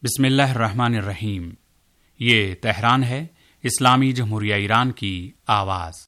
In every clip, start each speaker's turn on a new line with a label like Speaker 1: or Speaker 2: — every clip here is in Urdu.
Speaker 1: बिस्मिल्लाहिर्रहमानिर्रहीम। ये तेहरान है, इस्लामी जमहूरिया ईरान की आवाज़।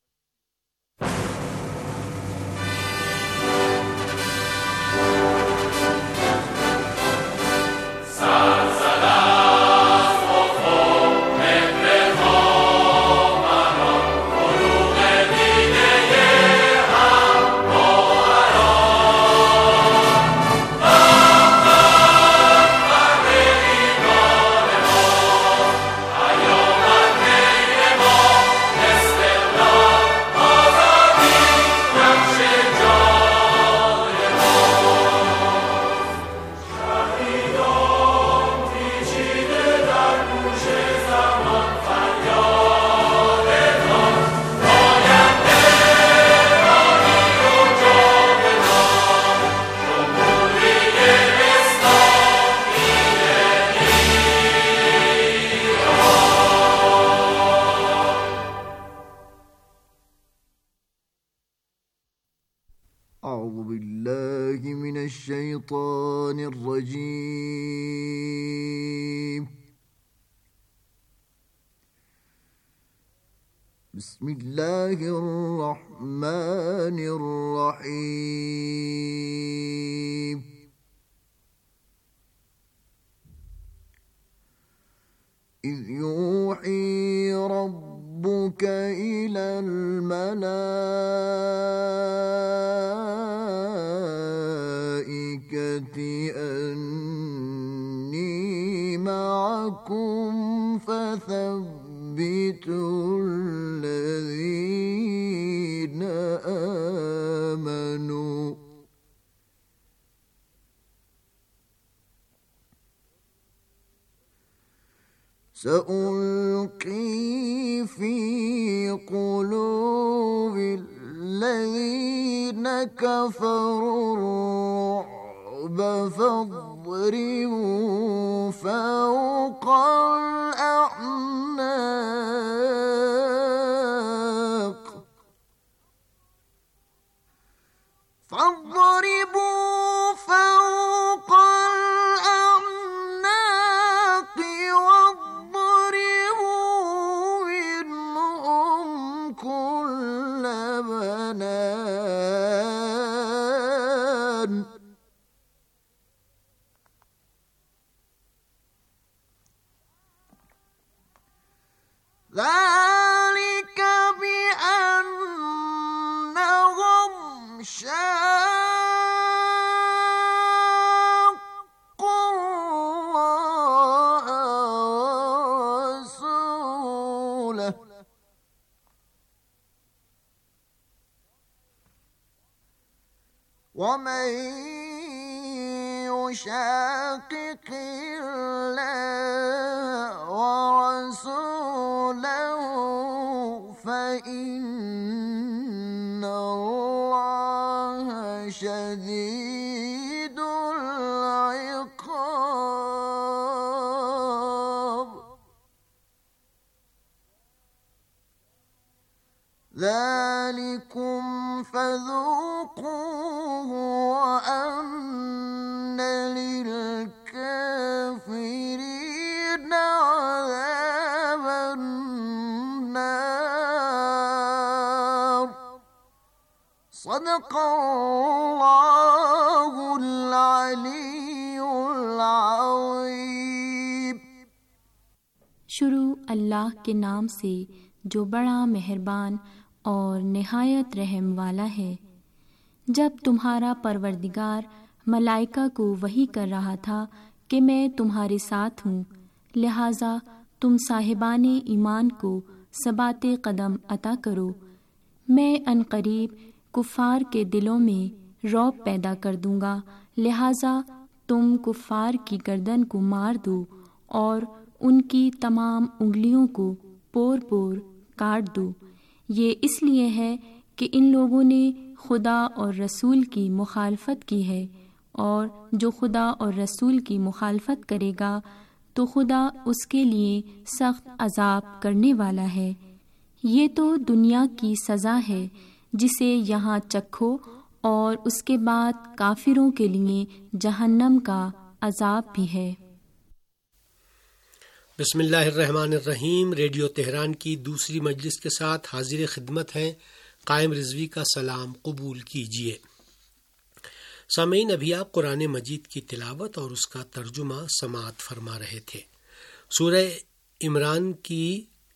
Speaker 2: बिस्मिल्लाहिर्रहमानिर्रहीम। इज़ यूही रब्बुक इलल मलाइकति अन्नी मअकुम फथब्बितुल लज़ीन आमनू। सअल्क़ी फ़ी क़ुलूबिल लज़ीन कफ़रुर-रुअब फ़ाضरिबू फ़ौक़ल अ'नाक़ واضربوا منهم كل بنان. ذلك بأنهم شاقوا الله ورسوله ومن يشاقق الله ورسوله فإن الله شديد العقاب. ذلكم فذوقوه وأن للكافرين عذاب النار. صدق الله العلي العظيم.
Speaker 3: शुरू अल्लाह के नाम से जो बड़ा मेहरबान और निहायत रहम वाला है। जब तुम्हारा परवरदिगार मलाइका को वही कर रहा था कि मैं तुम्हारे साथ हूँ, लिहाजा तुम साहिबाने ईमान को सबाते कदम अता करो। मैं अनकरीब कुफ़ार के दिलों में रौब पैदा कर दूँगा, लिहाजा तुम कुफ़ार की गर्दन को मार दो और उनकी तमाम उंगलियों को पोर पोर काट दो। ये इसलिए है कि इन लोगों ने खुदा और रसूल की मुखालफत की है, और जो खुदा और रसूल की मुखालफत करेगा तो खुदा उसके लिए सख्त अजाब करने वाला है। ये तो दुनिया की सज़ा है जिसे यहाँ चखो, और उसके बाद काफिरों के लिए जहन्नम का अजाब भी है।
Speaker 4: بسم اللہ الرحمن الرحیم۔ ریڈیو تہران کی دوسری مجلس کے ساتھ حاضر خدمت ہیں قائم رضوی کا سلام قبول کیجیے۔ سامعین، ابھی آپ قرآن مجید کی تلاوت اور اس کا ترجمہ سماعت فرما رہے تھے۔ سورہ عمران کی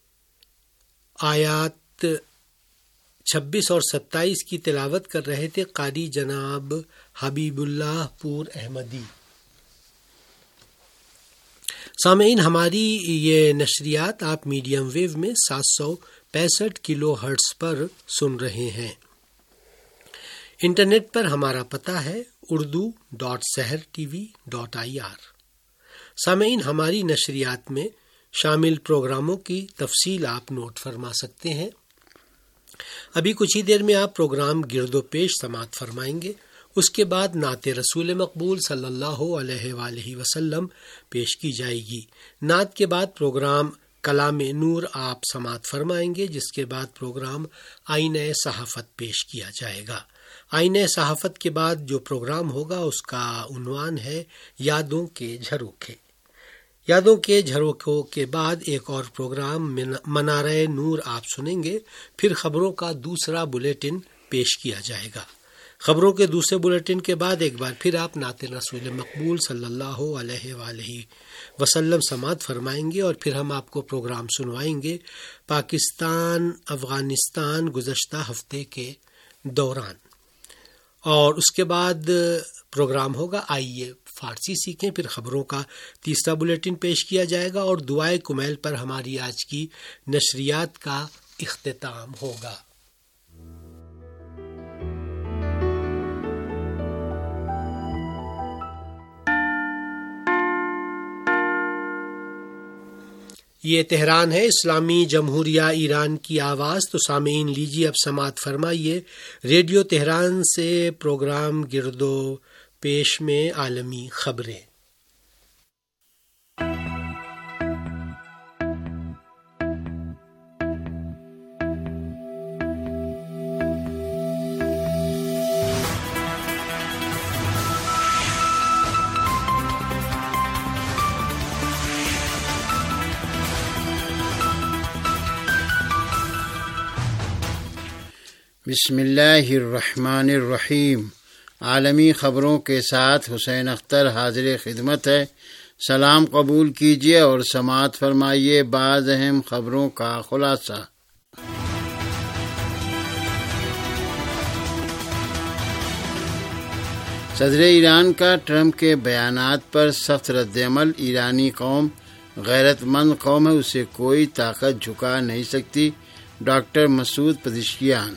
Speaker 4: آیات 26 اور 27 کی تلاوت کر رہے تھے قاری جناب حبیب اللہ پور احمدی۔ سامعین، ہماری یہ نشریات آپ میڈیم ویو میں 765 کلو ہرٹز پر سن رہے ہیں۔ انٹرنیٹ پر ہمارا پتہ ہے urdu.sehrtv.ir۔ سامعین، ہماری نشریات میں شامل پروگراموں کی تفصیل آپ نوٹ فرما سکتے ہیں۔ ابھی کچھ ہی دیر میں آپ پروگرام گرد و پیش سماعت فرمائیں گے۔ اس کے بعد نعت رسول مقبول صلی اللہ علیہ وآلہ وسلم پیش کی جائے گی۔ نعت کے بعد پروگرام کلام نور آپ سماعت فرمائیں گے، جس کے بعد پروگرام آئینہ صحافت پیش کیا جائے گا۔ آئینہ صحافت کے بعد جو پروگرام ہوگا اس کا عنوان ہے یادوں کے جھروکے۔ یادوں کے جھروکوں کے بعد ایک اور پروگرام منارہ نور آپ سنیں گے، پھر خبروں کا دوسرا بلیٹن پیش کیا جائے گا۔ خبروں کے دوسرے بلیٹن کے بعد ایک بار پھر آپ نعت رسول مقبول صلی اللہ علیہ وآلہ وسلم سماعت فرمائیں گے، اور پھر ہم آپ کو پروگرام سنوائیں گے پاکستان افغانستان گزشتہ ہفتے کے دوران، اور اس کے بعد پروگرام ہوگا آئیے فارسی سیکھیں۔ پھر خبروں کا تیسرا بلیٹن پیش کیا جائے گا، اور دعائے کمیل پر ہماری آج کی نشریات کا اختتام ہوگا۔ یہ تہران ہے، اسلامی جمہوریہ ایران کی آواز۔ تو سامعین لیجیے اب سماعت فرمائیے ریڈیو تہران سے پروگرام گرد و پیش میں عالمی خبریں۔
Speaker 5: بسم اللہ الرحمن الرحیم۔ عالمی خبروں کے ساتھ حسین اختر حاضر خدمت ہے۔ سلام قبول کیجیے اور سماعت فرمائیے بعض اہم خبروں کا خلاصہ۔ صدر ایران کا ٹرمپ کے بیانات پر سخت رد عمل۔ ایرانی قوم غیرت مند قوم ہے، اسے کوئی طاقت جھکا نہیں سکتی۔ Doctor Masoud Pezeshkian.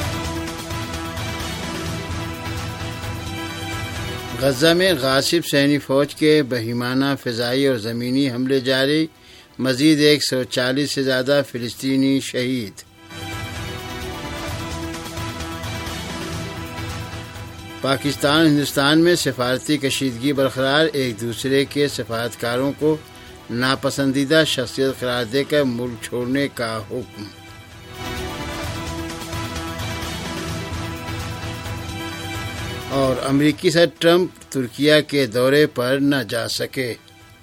Speaker 5: غزہ میں غاصب صہیونی فوج کے بہیمانہ فضائی اور زمینی حملے جاری، مزید 140 سے زیادہ فلسطینی شہید۔ پاکستان ہندوستان میں سفارتی کشیدگی برقرار، ایک دوسرے کے سفارتکاروں کو ناپسندیدہ شخصیت قرار دے کر ملک چھوڑنے کا حکم۔ اور امریکی صدر ٹرمپ ترکیہ کے دورے پر نہ جا سکے۔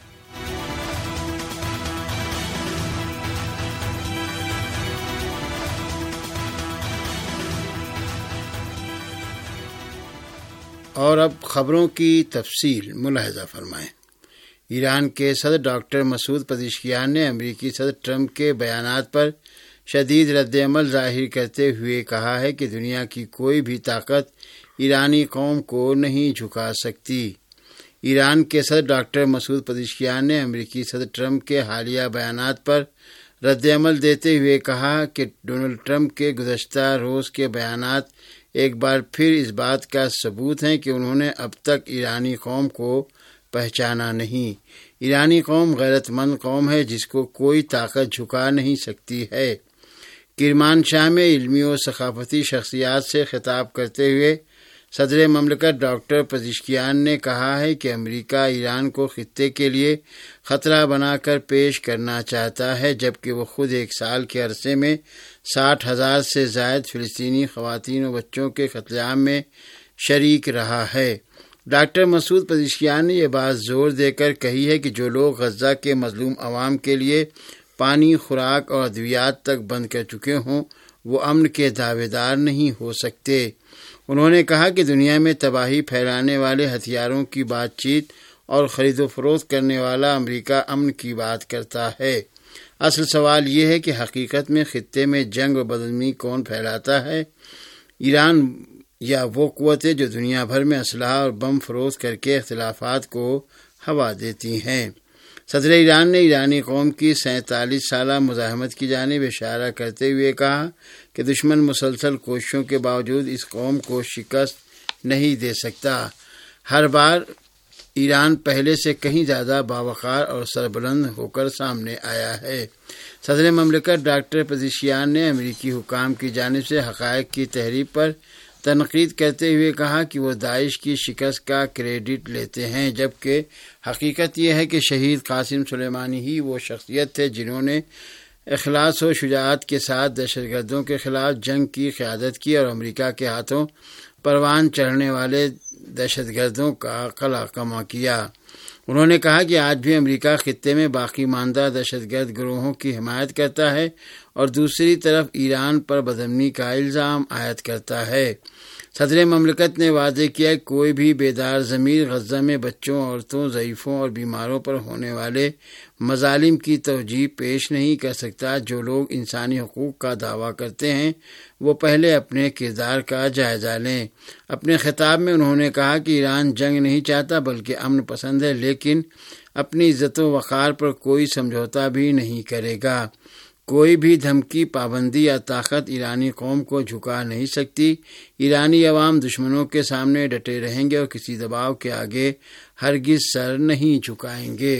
Speaker 5: اور اب خبروں کی تفصیل ملاحظہ فرمائیں۔ ایران کے صدر ڈاکٹر مسعود پزشکیان نے امریکی صدر ٹرمپ کے بیانات پر شدید رد عمل ظاہر کرتے ہوئے کہا ہے کہ دنیا کی کوئی بھی طاقت ایرانی قوم کو نہیں جھکا سکتی۔ ایران کے صدر ڈاکٹر مسعود پزشکیان نے امریکی صدر ٹرمپ کے حالیہ بیانات پر رد عمل دیتے ہوئے کہا کہ ڈونلڈ ٹرمپ کے گزشتہ روز کے بیانات ایک بار پھر اس بات کا ثبوت ہیں کہ انہوں نے اب تک ایرانی قوم کو پہچانا نہیں۔ ایرانی قوم غیرت مند قوم ہے جس کو کوئی طاقت جھکا نہیں سکتی ہے۔ کرمانشاہ میں علمی و ثقافتی شخصیات سے خطاب کرتے ہوئے صدر مملکت ڈاکٹر پزشکیان نے کہا ہے کہ امریکہ ایران کو خطے کے لیے خطرہ بنا کر پیش کرنا چاہتا ہے، جبکہ وہ خود ایک سال کے عرصے میں 60,000 سے زائد فلسطینی خواتین و بچوں کے قتل عام میں شریک رہا ہے۔ ڈاکٹر مسعود پزشکیان نے یہ بات زور دے کر کہی ہے کہ جو لوگ غزہ کے مظلوم عوام کے لیے پانی، خوراک اور ادویات تک بند کر چکے ہوں وہ امن کے دعوے دار نہیں ہو سکتے۔ انہوں نے کہا کہ دنیا میں تباہی پھیلانے والے ہتھیاروں کی بات چیت اور خرید و فروخت کرنے والا امریکہ امن کی بات کرتا ہے۔ اصل سوال یہ ہے کہ حقیقت میں خطے میں جنگ و بدامنی کون پھیلاتا ہے، ایران یا وہ قوتیں جو دنیا بھر میں اسلحہ اور بم فروخت کر کے اختلافات کو ہوا دیتی ہیں۔ صدر ایران نے ایرانی قوم کی 47 سالہ مزاحمت کی جانب اشارہ کرتے ہوئے کہا کہ دشمن مسلسل کوششوں کے باوجود اس قوم کو شکست نہیں دے سکتا۔ ہر بار ایران پہلے سے کہیں زیادہ باوقار اور سربلند ہو کر سامنے آیا ہے۔ صدر مملکت ڈاکٹر پزشکیان نے امریکی حکام کی جانب سے حقائق کی تحریف پر تنقید کرتے ہوئے کہا کہ وہ داعش کی شکست کا کریڈٹ لیتے ہیں، جبکہ حقیقت یہ ہے کہ شہید قاسم سلیمانی ہی وہ شخصیت تھے جنہوں نے اخلاص و شجاعت کے ساتھ دہشت گردوں کے خلاف جنگ کی قیادت کی اور امریکہ کے ہاتھوں پروان چڑھنے والے دہشت گردوں کا قلع کما کیا۔ انہوں نے کہا کہ آج بھی امریکہ خطے میں باقی ماندہ دہشت گرد گروہوں کی حمایت کرتا ہے اور دوسری طرف ایران پر بدامنی کا الزام عائد کرتا ہے۔ صدر مملکت نے واضح کیا کہ کوئی بھی بیدار ضمیر غزہ میں بچوں، عورتوں، ضعیفوں اور بیماروں پر ہونے والے مظالم کی توجیہ پیش نہیں کر سکتا۔ جو لوگ انسانی حقوق کا دعویٰ کرتے ہیں وہ پہلے اپنے کردار کا جائزہ لیں۔ اپنے خطاب میں انہوں نے کہا کہ ایران جنگ نہیں چاہتا بلکہ امن پسند ہے، لیکن اپنی عزت و وقار پر کوئی سمجھوتا بھی نہیں کرے گا۔ کوئی بھی دھمکی، پابندی یا طاقت ایرانی قوم کو جھکا نہیں سکتی۔ ایرانی عوام دشمنوں کے سامنے ڈٹے رہیں گے اور کسی دباؤ کے آگے ہرگز سر نہیں جھکائیں گے۔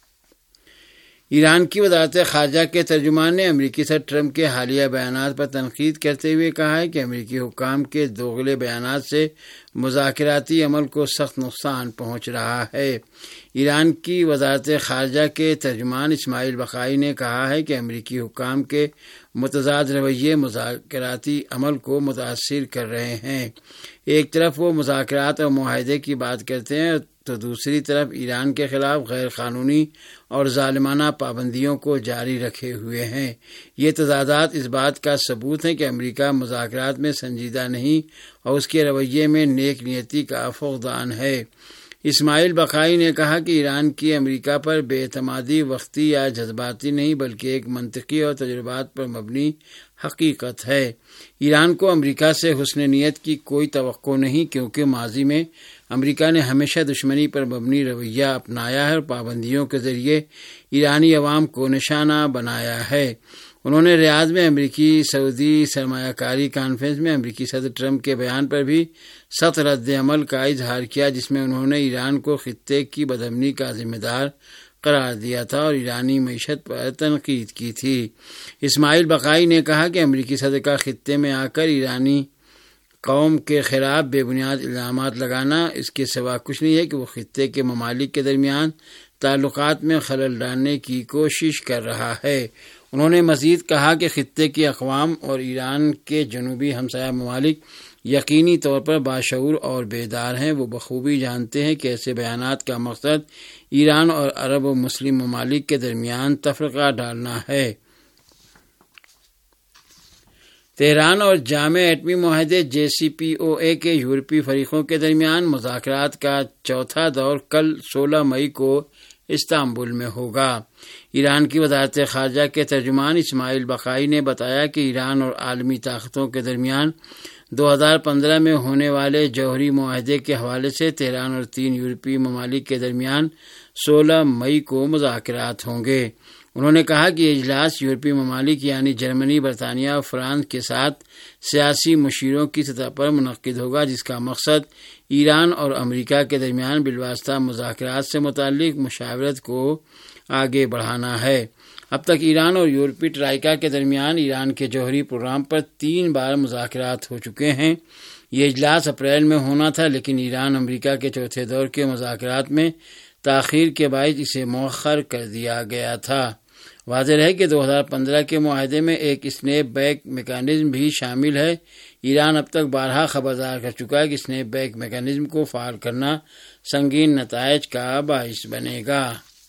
Speaker 5: ایران کی وزارت خارجہ کے ترجمان نے امریکی صدر ٹرمپ کے حالیہ بیانات پر تنقید کرتے ہوئے کہا ہے کہ امریکی حکام کے دوغلے بیانات سے مذاکراتی عمل کو سخت نقصان پہنچ رہا ہے۔ ایران کی وزارت خارجہ کے ترجمان اسماعیل بقائی نے کہا ہے کہ امریکی حکام کے متضاد رویے مذاکراتی عمل کو متاثر کر رہے ہیں۔ ایک طرف وہ مذاکرات اور معاہدے کی بات کرتے ہیں تو دوسری طرف ایران کے خلاف غیر قانونی اور ظالمانہ پابندیوں کو جاری رکھے ہوئے ہیں۔ یہ تضادات اس بات کا ثبوت ہیں کہ امریکہ مذاکرات میں سنجیدہ نہیں اور اس کے رویے میں نیک نیتی کا فقدان ہے۔ اسماعیل بقائی نے کہا کہ ایران کی امریکہ پر بے اعتمادی وقتی یا جذباتی نہیں بلکہ ایک منطقی اور تجربات پر مبنی حقیقت ہے۔ ایران کو امریکہ سے حسن نیت کی کوئی توقع نہیں، کیونکہ ماضی میں امریکہ نے ہمیشہ دشمنی پر مبنی رویہ اپنایا ہے اور پابندیوں کے ذریعے ایرانی عوام کو نشانہ بنایا ہے۔ انہوں نے ریاض میں امریکی سعودی سرمایہ کاری کانفرنس میں امریکی صدر ٹرمپ کے بیان پر بھی سخت رد عمل کا اظہار کیا، جس میں انہوں نے ایران کو خطے کی بدامنی کا ذمہ دار قرار دیا تھا اور ایرانی معیشت پر تنقید کی تھی۔ اسماعیل بقائی نے کہا کہ امریکی صدر کا خطے میں آ کر ایرانی قوم کے خلاف بے بنیاد الزامات لگانا اس کے سوا کچھ نہیں ہے کہ وہ خطے کے ممالک کے درمیان تعلقات میں خلل ڈالنے کی کوشش کر رہا ہے۔ انہوں نے مزید کہا کہ خطے کی اقوام اور ایران کے جنوبی ہمسایہ ممالک یقینی طور پر باشعور اور بیدار ہیں۔ وہ بخوبی جانتے ہیں کہ ایسے بیانات کا مقصد ایران اور عرب و مسلم ممالک کے درمیان تفرقہ ڈالنا ہے۔ تہران اور جامع ایٹمی معاہدے JCPOA کے یورپی فریقوں کے درمیان مذاکرات کا چوتھا دور کل 16 مئی کو استنبول میں ہوگا۔ ایران کی وزارت خارجہ کے ترجمان اسماعیل بقائی نے بتایا کہ ایران اور عالمی طاقتوں کے درمیان 2015 میں ہونے والے جوہری معاہدے کے حوالے سے تہران اور 3 یورپی ممالک کے درمیان 16 مئی کو مذاکرات ہوں گے۔ انہوں نے کہا کہ یہ اجلاس یورپی ممالک یعنی جرمنی، برطانیہ اور فرانس کے ساتھ سیاسی مشیروں کی سطح پر منعقد ہوگا، جس کا مقصد ایران اور امریکہ کے درمیان بالواسطہ مذاکرات سے متعلق مشاورت کو آگے بڑھانا ہے۔ اب تک ایران اور یورپی ٹرائیکا کے درمیان ایران کے جوہری پروگرام پر 3 بار مذاکرات ہو چکے ہیں۔ یہ اجلاس اپریل میں ہونا تھا، لیکن ایران امریکہ کے چوتھے دور کے مذاکرات میں تاخیر کے باعث اسے مؤخر کر دیا گیا تھا۔ واضح ہے کہ 2015 کے معاہدے میں ایک اسنیپ بیک میکانزم بھی شامل ہے، ایران اب تک بارہا خبردار کر چکا ہے کہ اسنیپ بیک میکانزم کو فعال کرنا سنگین نتائج کا باعث بنے گا۔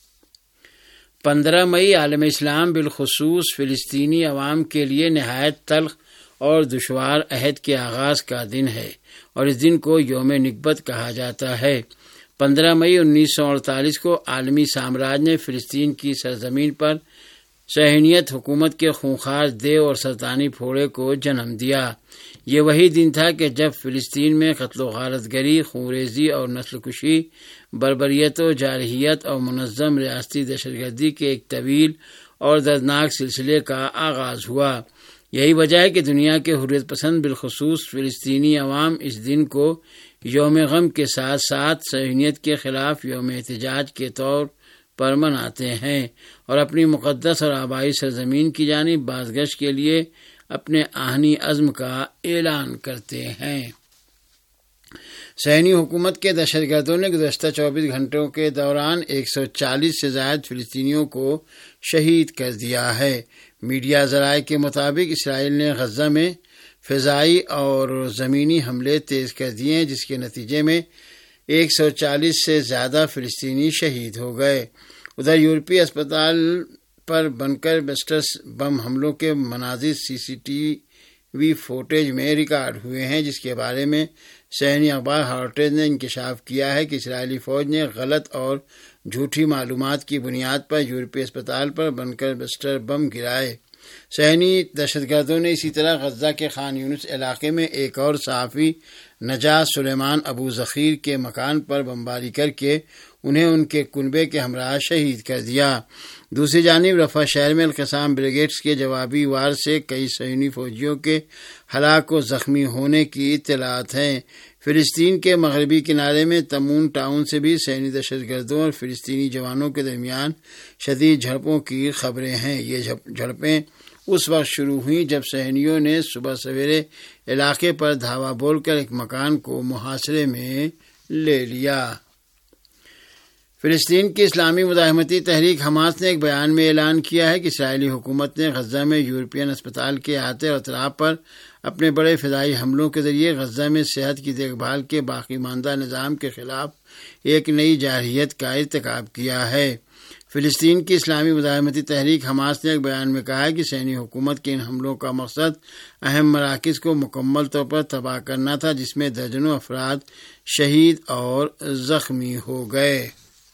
Speaker 5: 15 مئی عالم اسلام بالخصوص فلسطینی عوام کے لیے نہایت تلخ اور دشوار عہد کے آغاز کا دن ہے اور اس دن کو یوم نکبت کہا جاتا ہے۔ 15 مئی 1948 کو عالمی سامراج نے فلسطین کی سرزمین پر صہیونیت حکومت کے خونخوار دیو اور سرطانی پھوڑے کو جنم دیا۔ یہ وہی دن تھا کہ جب فلسطین میں قتل و غارت گری، خونریزی اور نسل کشی، بربریت و جارحیت اور منظم ریاستی دہشت گردی کے ایک طویل اور دردناک سلسلے کا آغاز ہوا۔ یہی وجہ ہے کہ دنیا کے حریت پسند بالخصوص فلسطینی عوام اس دن کو یوم غم کے ساتھ ساتھ صہیونیت کے خلاف یوم احتجاج کے طور پر مناتے ہیں اور اپنی مقدس اور آبائی سرزمین کی جانب بازگشت کے لیے اپنے آہنی عزم کا اعلان کرتے ہیں۔ صہیونی حکومت کے دہشت گردوں نے گزشتہ 24 گھنٹوں کے دوران 140 سے زائد فلسطینیوں کو شہید کر دیا ہے۔ میڈیا ذرائع کے مطابق اسرائیل نے غزہ میں فضائی اور زمینی حملے تیز کر دیے ہیں، جس کے نتیجے میں 140 سے زیادہ فلسطینی شہید ہو گئے۔ ادھر یورپی اسپتال پر بنکر بسٹرز بم حملوں کے مناظر CCTV فوٹیج میں ریکارڈ ہوئے ہیں، جس کے بارے میں صہیونی اخبار ہارٹیج نے انکشاف کیا ہے کہ اسرائیلی فوج نے غلط اور جھوٹی معلومات کی بنیاد پر یورپی اسپتال پر بنکر بسٹر بم گرائے۔ صہیونی دہشت گردوں نے اسی طرح غزہ کے خان یونس علاقے میں ایک اور صحافی نجات سلیمان ابو ذخیر کے مکان پر بمباری کر کے انہیں ان کے کنبے کے ہمراہ شہید کر دیا۔ دوسری جانب رفح شہر میں القسام بریگیڈز کے جوابی وار سے کئی صہیونی فوجیوں کے ہلاک و زخمی ہونے کی اطلاعات ہیں۔ فلسطین کے مغربی کنارے میں تمون ٹاؤن سے بھی صہیونی دہشت گردوں اور فلسطینی جوانوں کے درمیان شدید جھڑپوں کی خبریں ہیں۔ یہ جھڑپیں اس وقت شروع ہوئیں جب صہیونیوں نے صبح سویرے علاقے پر دھاوا بول کر ایک مکان کو محاصرے میں لے لیا۔ فلسطین کی اسلامی مزاحمتی تحریک حماس نے ایک بیان میں اعلان کیا ہے کہ اسرائیلی حکومت نے غزہ میں یورپین اسپتال کے احاطے اور اطراف پر اپنے بڑے فضائی حملوں کے ذریعے غزہ میں صحت کی دیکھ بھال کے باقی ماندہ نظام کے خلاف ایک نئی جارحیت کا ارتکاب کیا ہے۔ فلسطین کی اسلامی مزاحمتی تحریک حماس نے ایک بیان میں کہا ہے کہ صہیونی حکومت کے ان حملوں کا مقصد اہم مراکز کو مکمل طور پر تباہ کرنا تھا، جس میں درجنوں افراد شہید اور زخمی ہو گئے۔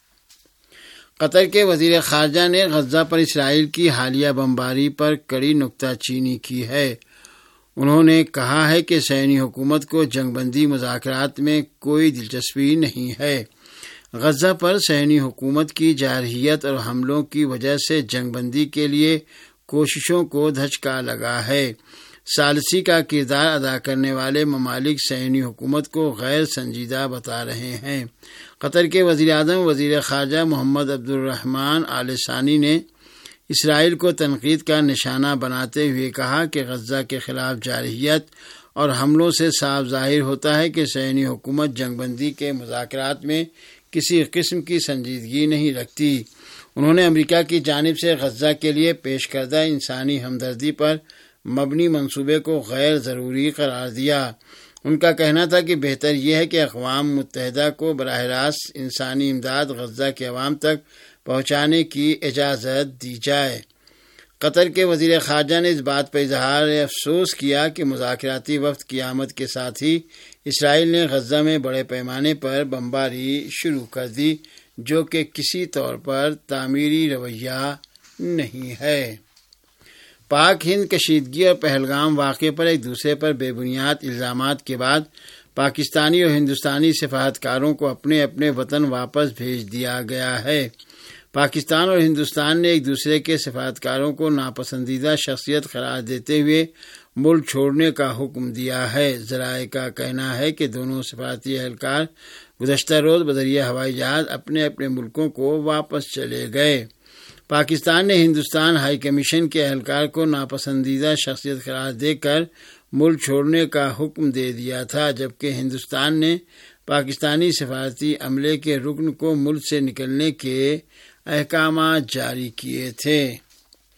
Speaker 5: قطر کے وزیر خارجہ نے غزہ پر اسرائیل کی حالیہ بمباری پر کڑی نکتہ چینی کی ہے۔ انہوں نے کہا ہے کہ صہیونی حکومت کو جنگ بندی مذاکرات میں کوئی دلچسپی نہیں ہے۔ غزہ پر صہیونی حکومت کی جارحیت اور حملوں کی وجہ سے جنگ بندی کے لیے کوششوں کو دھچکا لگا ہے۔ ثالثی کا کردار ادا کرنے والے ممالک صہیونی حکومت کو غیر سنجیدہ بتا رہے ہیں۔ قطر کے وزیر اعظم وزیر خارجہ محمد عبد الرحمن آل ثانی نے اسرائیل کو تنقید کا نشانہ بناتے ہوئے کہا کہ غزہ کے خلاف جارحیت اور حملوں سے صاف ظاہر ہوتا ہے کہ صہیونی حکومت جنگ بندی کے مذاکرات میں کسی قسم کی سنجیدگی نہیں رکھتی۔ انہوں نے امریکہ کی جانب سے غزہ کے لیے پیش کردہ انسانی ہمدردی پر مبنی منصوبے کو غیر ضروری قرار دیا۔ ان کا کہنا تھا کہ بہتر یہ ہے کہ اقوام متحدہ کو براہ راست انسانی امداد غزہ کے عوام تک پہنچانے کی اجازت دی جائے۔ قطر کے وزیر خارجہ نے اس بات پر اظہار افسوس کیا کہ مذاکراتی وفد کی آمد کے ساتھ ہی اسرائیل نے غزہ میں بڑے پیمانے پر بمباری شروع کر دی، جو کہ کسی طور پر تعمیری رویہ نہیں ہے۔ پاک ہند کشیدگی اور پہلگام واقعے پر ایک دوسرے پر بے بنیاد الزامات کے بعد پاکستانی اور ہندوستانی سفارتکاروں کو اپنے اپنے وطن واپس بھیج دیا گیا ہے۔ پاکستان اور ہندوستان نے ایک دوسرے کے سفارتکاروں کو ناپسندیدہ شخصیت قرار دیتے ہوئے ملک چھوڑنے کا حکم دیا ہے۔ ذرائع کا کہنا ہے کہ دونوں سفارتی اہلکار گزشتہ روز بذریعہ ہوائی جہاز اپنے اپنے ملکوں کو واپس چلے گئے۔ پاکستان نے ہندوستان ہائی کمیشن کے اہلکار کو ناپسندیدہ شخصیت قرار دے کر ملک چھوڑنے کا حکم دے دیا تھا، جبکہ ہندوستان نے پاکستانی سفارتی عملے کے رکن کو ملک سے نکلنے کے احکامات جاری کیے تھے۔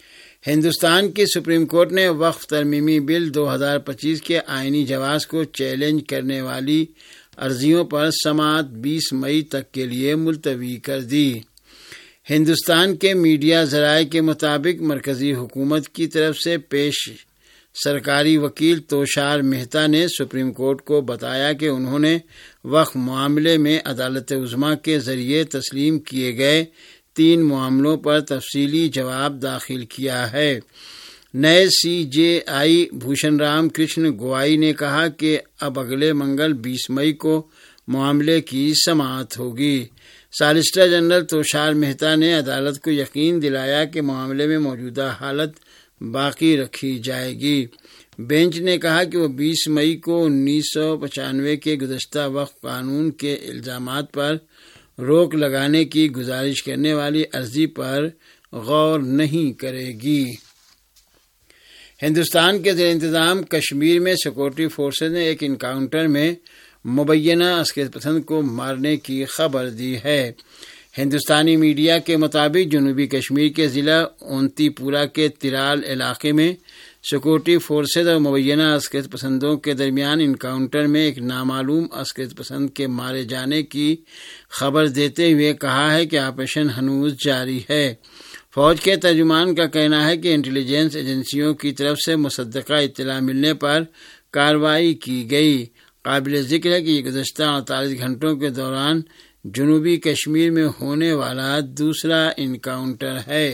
Speaker 5: ہندوستان کی سپریم کورٹ نے وقف ترمیمی بل 2025 کے آئینی جواز کو چیلنج کرنے والی عرضیوں پر سماعت 20 مئی تک کے لیے ملتوی کر دی۔ ہندوستان کے میڈیا ذرائع کے مطابق مرکزی حکومت کی طرف سے پیش سرکاری وکیل توشار مہتا نے سپریم کورٹ کو بتایا کہ انہوں نے وقف معاملے میں عدالت عظمیٰ کے ذریعے تسلیم کیے گئے 3 معاملوں پر تفصیلی جواب داخل کیا ہے۔ نئے CJI بھوشن رام کرشن گوائی نے کہا کہ اب اگلے منگل 20 مئی کو معاملے کی سماعت ہوگی۔ سالسٹر جنرل توشار مہتا نے عدالت کو یقین دلایا کہ معاملے میں موجودہ حالت باقی رکھی جائے گی۔ بینچ نے کہا کہ وہ 20 مئی کو 1995 کے گزشتہ وقف قانون کے الزامات پر روک لگانے کی گزارش کرنے والی عرضی پر غور نہیں کرے گی۔ ہندوستان کے زیر انتظام کشمیر میں سیکورٹی فورسز نے ایک انکاؤنٹر میں مبینہ عسکریت پسند کو مارنے کی خبر دی ہے۔ ہندوستانی میڈیا کے مطابق جنوبی کشمیر کے ضلع اونتی پورہ کے ترال علاقے میں سیکورٹی فورسز اور مبینہ عسکریت پسندوں کے درمیان انکاؤنٹر میں ایک نامعلوم عسکریت پسند کے مارے جانے کی خبر دیتے ہوئے کہا ہے کہ آپریشن ہنوز جاری ہے۔ فوج کے ترجمان کا کہنا ہے کہ انٹیلیجنس ایجنسیوں کی طرف سے مصدقہ اطلاع ملنے پر کارروائی کی گئی۔ قابل ذکر ہے کہ یہ گزشتہ 48 گھنٹوں کے دوران جنوبی کشمیر میں ہونے والا دوسرا انکاؤنٹر ہے۔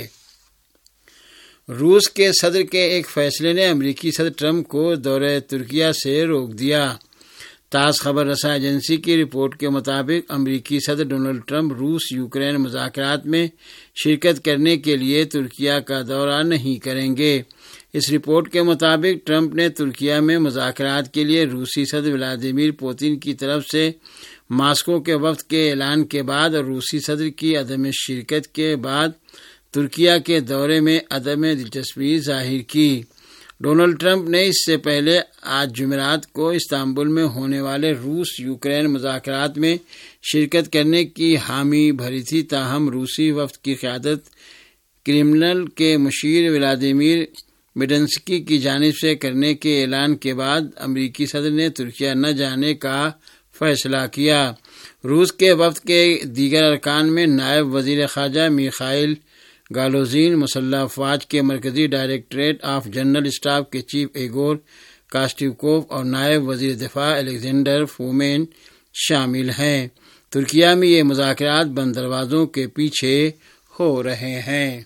Speaker 5: روس کے صدر کے ایک فیصلے نے امریکی صدر ٹرمپ کو دورہ ترکیہ سے روک دیا۔ تاس خبر رساں ایجنسی کی رپورٹ کے مطابق امریکی صدر ڈونلڈ ٹرمپ روس یوکرین مذاکرات میں شرکت کرنے کے لیے ترکیہ کا دورہ نہیں کریں گے۔ اس رپورٹ کے مطابق ٹرمپ نے ترکیہ میں مذاکرات کے لیے روسی صدر ولادیمیر پوتن کی طرف سے ماسکو کے وفد کے اعلان کے بعد اور روسی صدر کی عدم شرکت کے بعد ترکیہ کے دورے میں عدم دلچسپی ظاہر کی۔ ڈونلڈ ٹرمپ نے اس سے پہلے آج جمعرات کو استنبول میں ہونے والے روس یوکرین مذاکرات میں شرکت کرنے کی حامی بھری تھی، تاہم روسی وفد کی قیادت کرملن کے مشیر ولادیمیر میڈنسکی کی جانب سے کرنے کے اعلان کے بعد امریکی صدر نے ترکیہ نہ جانے کا فیصلہ کیا۔ روس کے وفد کے دیگر ارکان میں نائب وزیر خارجہ میخائل گالوزین، مسلح افواج کے مرکزی ڈائریکٹریٹ آف جنرل اسٹاف کے چیف ایگور کاسٹیوکوف اور نائب وزیر دفاع الیگزینڈر فومین شامل ہیں۔ ترکیہ میں یہ مذاکرات بند دروازوں کے پیچھے ہو رہے ہیں۔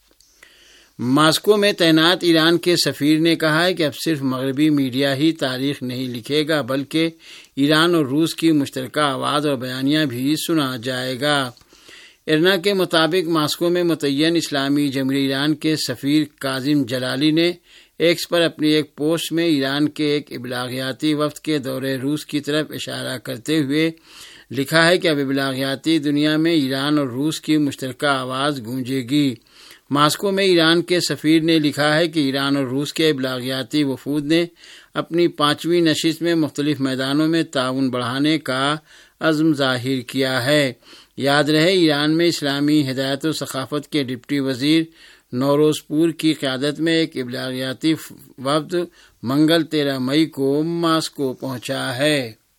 Speaker 5: ماسکو میں تعینات ایران کے سفیر نے کہا ہے کہ اب صرف مغربی میڈیا ہی تاریخ نہیں لکھے گا بلکہ ایران اور روس کی مشترکہ آواز اور بیانیہ بھی سنا جائے گا۔ ارنا کے مطابق ماسکو میں متعین اسلامی جمہوریہ ایران کے سفیر کاظم جلالی نے ایکس پر اپنی ایک پوسٹ میں ایران کے ایک ابلاغیاتی وفد کے دورے روس کی طرف اشارہ کرتے ہوئے لکھا ہے کہ اب ابلاغیاتی دنیا میں ایران اور روس کی مشترکہ آواز گونجے گی۔ ماسکو میں ایران کے سفیر نے لکھا ہے کہ ایران اور روس کے ابلاغیاتی وفود نے اپنی 5ویں نشست میں مختلف میدانوں میں تعاون بڑھانے کا عزم ظاہر کیا ہے۔ یاد رہے ایران میں اسلامی ہدایت و ثقافت کے ڈپٹی وزیر نوروز پور کی قیادت میں ایک ابلاغیاتی وفد منگل 13 مئی کو ماسکو پہنچا ہے۔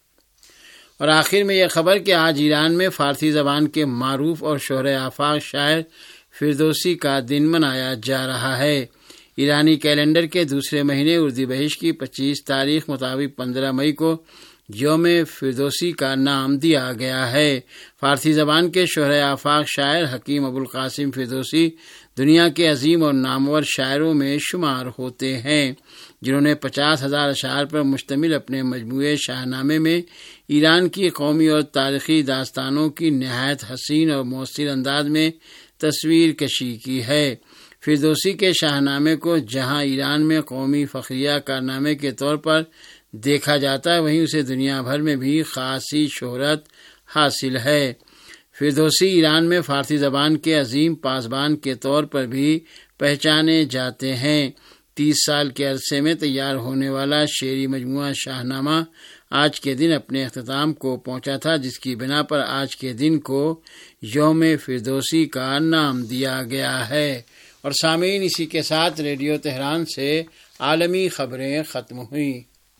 Speaker 5: اور آخر میں یہ خبر کہ آج ایران میں فارسی زبان کے معروف اور شہرہ آفاق شاعر فردوسی کا دن منایا جا رہا ہے۔ ایرانی کیلنڈر کے دوسرے مہینے اردیبہشت کی 25 تاریخ مطابق 15 مئی کو یوم فردوسی کا نام دیا گیا ہے۔ فارسی زبان کے شہرہ آفاق شاعر حکیم ابوالقاسم فردوسی دنیا کے عظیم اور نامور شاعروں میں شمار ہوتے ہیں، جنہوں نے 50,000 اشعار پر مشتمل اپنے مجموعے شاہنامے میں ایران کی قومی اور تاریخی داستانوں کی نہایت حسین اور مؤثر انداز میں تصویر کشی کی ہے۔ فردوسی کے شاہنامے کو جہاں ایران میں قومی فخریہ کارنامے کے طور پر دیکھا جاتا ہے، وہیں اسے دنیا بھر میں بھی خاصی شہرت حاصل ہے۔ فردوسی ایران میں فارسی زبان کے عظیم پاسبان کے طور پر بھی پہچانے جاتے ہیں۔ 30 سال کے عرصے میں تیار ہونے والا شعری مجموعہ شاہنامہ آج کے دن اپنے اختتام کو پہنچا تھا، جس کی بنا پر آج کے دن کو یوم فردوسی کا نام دیا گیا ہے۔ اور سامعین، اسی کے ساتھ ریڈیو تہران سے عالمی خبریں ختم ہوئیں۔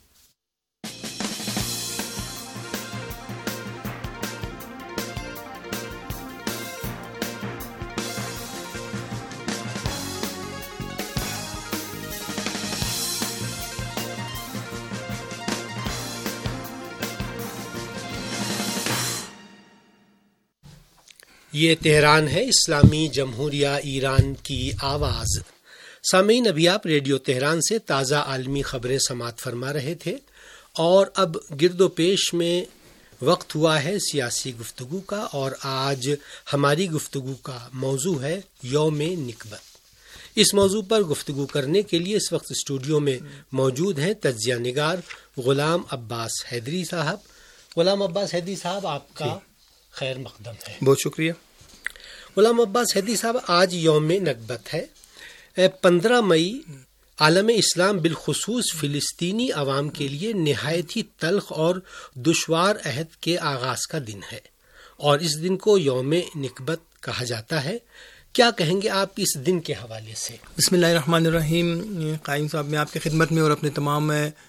Speaker 4: یہ تہران ہے، اسلامی جمہوریہ ایران کی آواز۔ سامعین، ابھی آپ ریڈیو تہران سے تازہ عالمی خبریں سماعت فرما رہے تھے، اور اب گرد و پیش میں وقت ہوا ہے سیاسی گفتگو کا، اور آج ہماری گفتگو کا موضوع ہے یوم نکبت۔ اس موضوع پر گفتگو کرنے کے لیے اس وقت اسٹوڈیو میں موجود ہیں تجزیہ نگار غلام عباس حیدری صاحب۔ غلام عباس حیدری صاحب، آپ کا خیر مقدم ہے۔
Speaker 6: بہت شکریہ
Speaker 4: غلام عباس حیدری صاحب، آج یوم نکبت ہے۔ 15 مئی عالم اسلام بالخصوص فلسطینی عوام کے لیے نہایت ہی تلخ اور دشوار عہد کے آغاز کا دن ہے، اور اس دن کو یوم نکبت کہا جاتا ہے۔ کیا کہیں گے آپ اس دن کے حوالے سے؟
Speaker 6: بسم اللہ الرحمن الرحیم۔ قائم صاحب، میں آپ کی خدمت میں اور اپنے تمام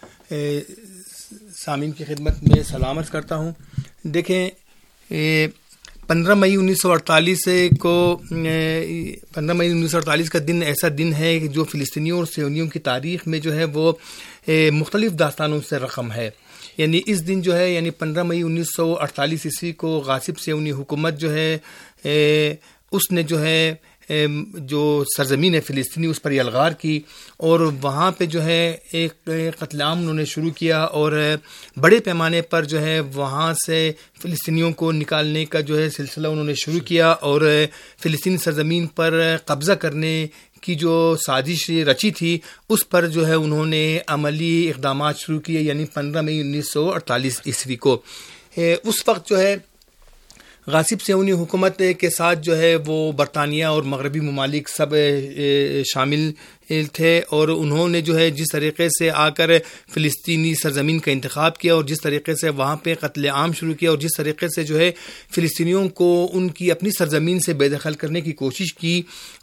Speaker 6: سامعین کی خدمت میں سلامت کرتا ہوں۔ دیکھیں، 15 مئی 1948 کا دن ایسا دن ہے کہ جو فلسطینیوں اور صہیونیوں کی تاریخ میں جو ہے وہ مختلف داستانوں سے رقم ہے۔ یعنی اس دن جو ہے، یعنی 15 مئی 1948 عیسوی کو غاصب صہیونی حکومت جو ہے اس نے جو ہے جو سرزمین ہے فلسطینی اس پر یلغار کی، اور وہاں پہ جو ہے ایک قتل عام انہوں نے شروع کیا، اور بڑے پیمانے پر جو ہے وہاں سے فلسطینیوں کو نکالنے کا جو ہے سلسلہ انہوں نے شروع کیا، اور فلسطینی سرزمین پر قبضہ کرنے کی جو سازش رچی تھی اس پر جو ہے انہوں نے عملی اقدامات شروع کیے، یعنی 15 مئی 1948 عیسوی کو۔ اس وقت جو ہے غاصب صہیونی حکومت کے ساتھ جو ہے وہ برطانیہ اور مغربی ممالک سب شامل تھے، اور انہوں نے جو ہے جس طریقے سے آ کر فلسطینی سرزمین کا انتخاب کیا، اور جس طریقے سے وہاں پہ قتل عام شروع کیا، اور جس طریقے سے جو ہے فلسطینیوں کو ان کی اپنی سرزمین سے بے دخل کرنے کی کوشش کی،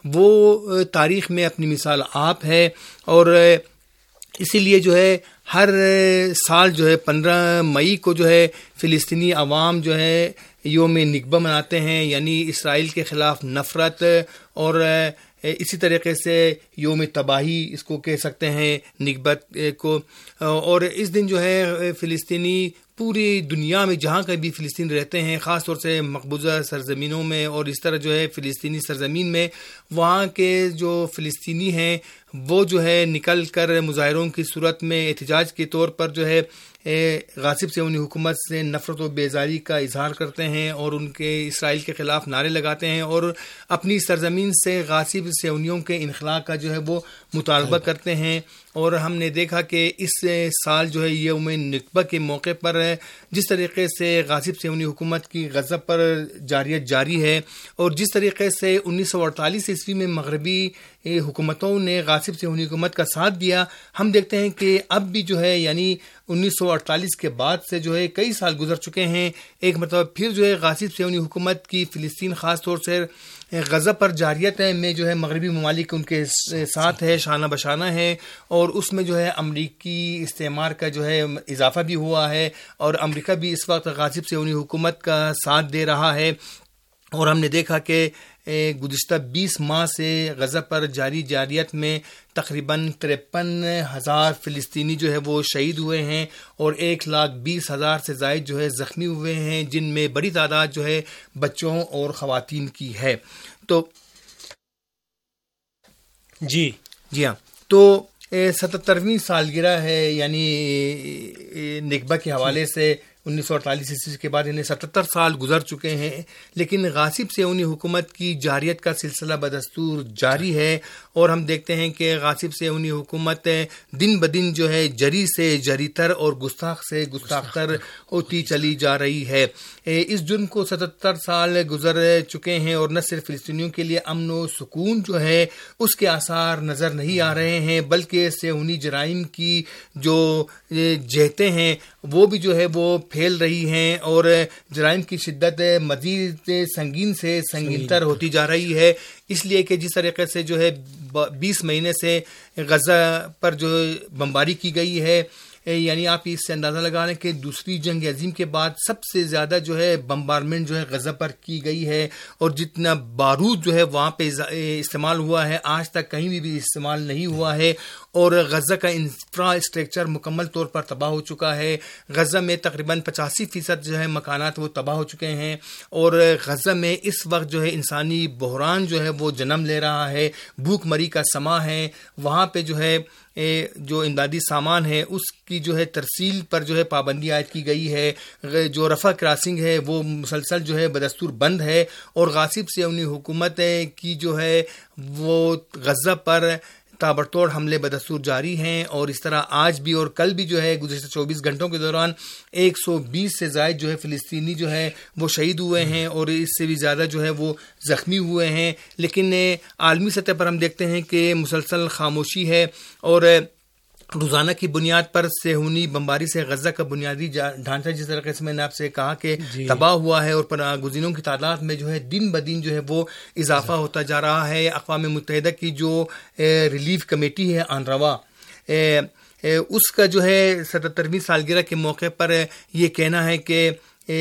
Speaker 6: وہ تاریخ میں اپنی مثال آپ ہے۔ اور اسی لیے جو ہے ہر سال جو ہے 15 مئی کو جو ہے فلسطینی عوام جو ہے یوم نکبہ مناتے ہیں، یعنی اسرائیل کے خلاف نفرت، اور اسی طریقے سے یوم تباہی اس کو کہہ سکتے ہیں نکبت کو۔ اور اس دن جو ہے فلسطینی پوری دنیا میں جہاں کہیں بھی فلسطین رہتے ہیں، خاص طور سے مقبوضہ سرزمینوں میں، اور اس طرح جو ہے فلسطینی سرزمین میں وہاں کے جو فلسطینی ہیں وہ جو ہے نکل کر مظاہروں کی صورت میں احتجاج کے طور پر جو ہے غاصب صہیونی حکومت سے نفرت و بیزاری کا اظہار کرتے ہیں، اور ان کے اسرائیل کے خلاف نعرے لگاتے ہیں، اور اپنی سرزمین سے غاصب صہیونیوں کے انخلاء کا جو ہے وہ مطالبہ کرتے ہیں۔ اور ہم نے دیکھا کہ اس سال جو ہے یوم نکبہ کے موقع پر جس طریقے سے غاصب صہیونی حکومت کی غضب پر جاریت جاری ہے، اور جس طریقے سے 1948 عیسوی میں مغربی حکومتوں نے غاصب صہیونی حکومت کا ساتھ دیا، ہم دیکھتے ہیں کہ اب بھی جو ہے یعنی 1948 کے بعد سے جو ہے کئی سال گزر چکے ہیں، ایک مرتبہ پھر جو ہے غاصب صہیونی حکومت کی فلسطین خاص طور سے غزہ پر جاریت میں جو ہے مغربی ممالک ان کے ساتھ ہے، شانہ بشانہ ہے، اور اس میں جو ہے امریکی استعمار کا جو ہے اضافہ بھی ہوا ہے، اور امریکہ بھی اس وقت غاصب صہیونی حکومت کا ساتھ دے رہا ہے۔ اور ہم نے دیکھا کہ گزشتہ 20 ماہ سے غزہ پر جاری جاریت میں تقریباً 53,000 فلسطینی جو ہے وہ شہید ہوئے ہیں، اور 1,20,000 سے زائد جو ہے زخمی ہوئے ہیں، جن میں بڑی تعداد جو ہے بچوں اور خواتین کی ہے۔ تو جی ہاں، تو 77ویں سالگرہ ہے یعنی نکبہ کے حوالے سے 1948 عیسوی کے بعد انہیں 77 سال گزر چکے ہیں، لیکن غاصب صہیونی حکومت کی جاریت کا سلسلہ بدستور جاری ہے، اور ہم دیکھتے ہیں کہ غاصب صہیونی حکومت دن بدن جو ہے جری سے جری تر اور گستاخ سے گستاخ تر ہوتی چلی جا رہی ہے۔ اس جرم کو 77 سال گزر چکے ہیں، اور نہ صرف فلسطینیوں کے لیے امن و سکون جو ہے اس کے آثار نظر نہیں آ رہے ہیں، بلکہ صہیونی جرائم کی جو جہتیں ہیں وہ بھی جو ہے وہ پھیل رہی ہیں اور جرائم کی شدت مزید سنگین سے سنگین تر ہوتی جا رہی ہے، اس لیے کہ جس طریقے سے جو ہے 20 مہینے سے غزہ پر جو بمباری کی گئی ہے، یعنی آپ اس سے اندازہ لگا لیں کہ دوسری جنگ عظیم کے بعد سب سے زیادہ جو ہے بمبارمنٹ جو ہے غزہ پر کی گئی ہے، اور جتنا بارود جو ہے وہاں پہ استعمال ہوا ہے آج تک کہیں بھی استعمال نہیں ہوا ہے، اور غزہ کا انفراسٹرکچر مکمل طور پر تباہ ہو چکا ہے۔ غزہ میں تقریباً 85% جو ہے مکانات وہ تباہ ہو چکے ہیں، اور غزہ میں اس وقت جو ہے انسانی بحران جو ہے وہ جنم لے رہا ہے، بھوک مری کا سما ہے۔ وہاں پہ جو ہے جو امدادی سامان ہے اس کی جو ہے ترسیل پر جو ہے پابندی عائد کی گئی ہے، جو رفح کراسنگ ہے وہ مسلسل جو ہے بدستور بند ہے، اور غاصب صہیونی حکومت کی جو ہے وہ غزہ پر تابڑتوڑ حملے بدستور جاری ہیں، اور اس طرح آج بھی اور کل بھی جو ہے گزشتہ 24 گھنٹوں کے دوران 120 سے زائد جو ہے فلسطینی جو ہے وہ شہید ہوئے ہیں، اور اس سے بھی زیادہ جو ہے وہ زخمی ہوئے ہیں۔ لیکن عالمی سطح پر ہم دیکھتے ہیں کہ مسلسل خاموشی ہے، اور روزانہ کی بنیاد پر صہیونی بمباری سے غزہ کا بنیادی ڈھانچہ جس طریقے سے میں نے آپ سے کہا کہ تباہ ہوا ہے، اور پناہ گزینوں کی تعداد میں جو ہے دن بدن جو ہے وہ اضافہ ہوتا جا رہا ہے۔ اقوام متحدہ کی جو ریلیف کمیٹی ہے آنروا، اس کا جو ہے 77ویں سالگرہ کے موقع پر یہ کہنا ہے کہ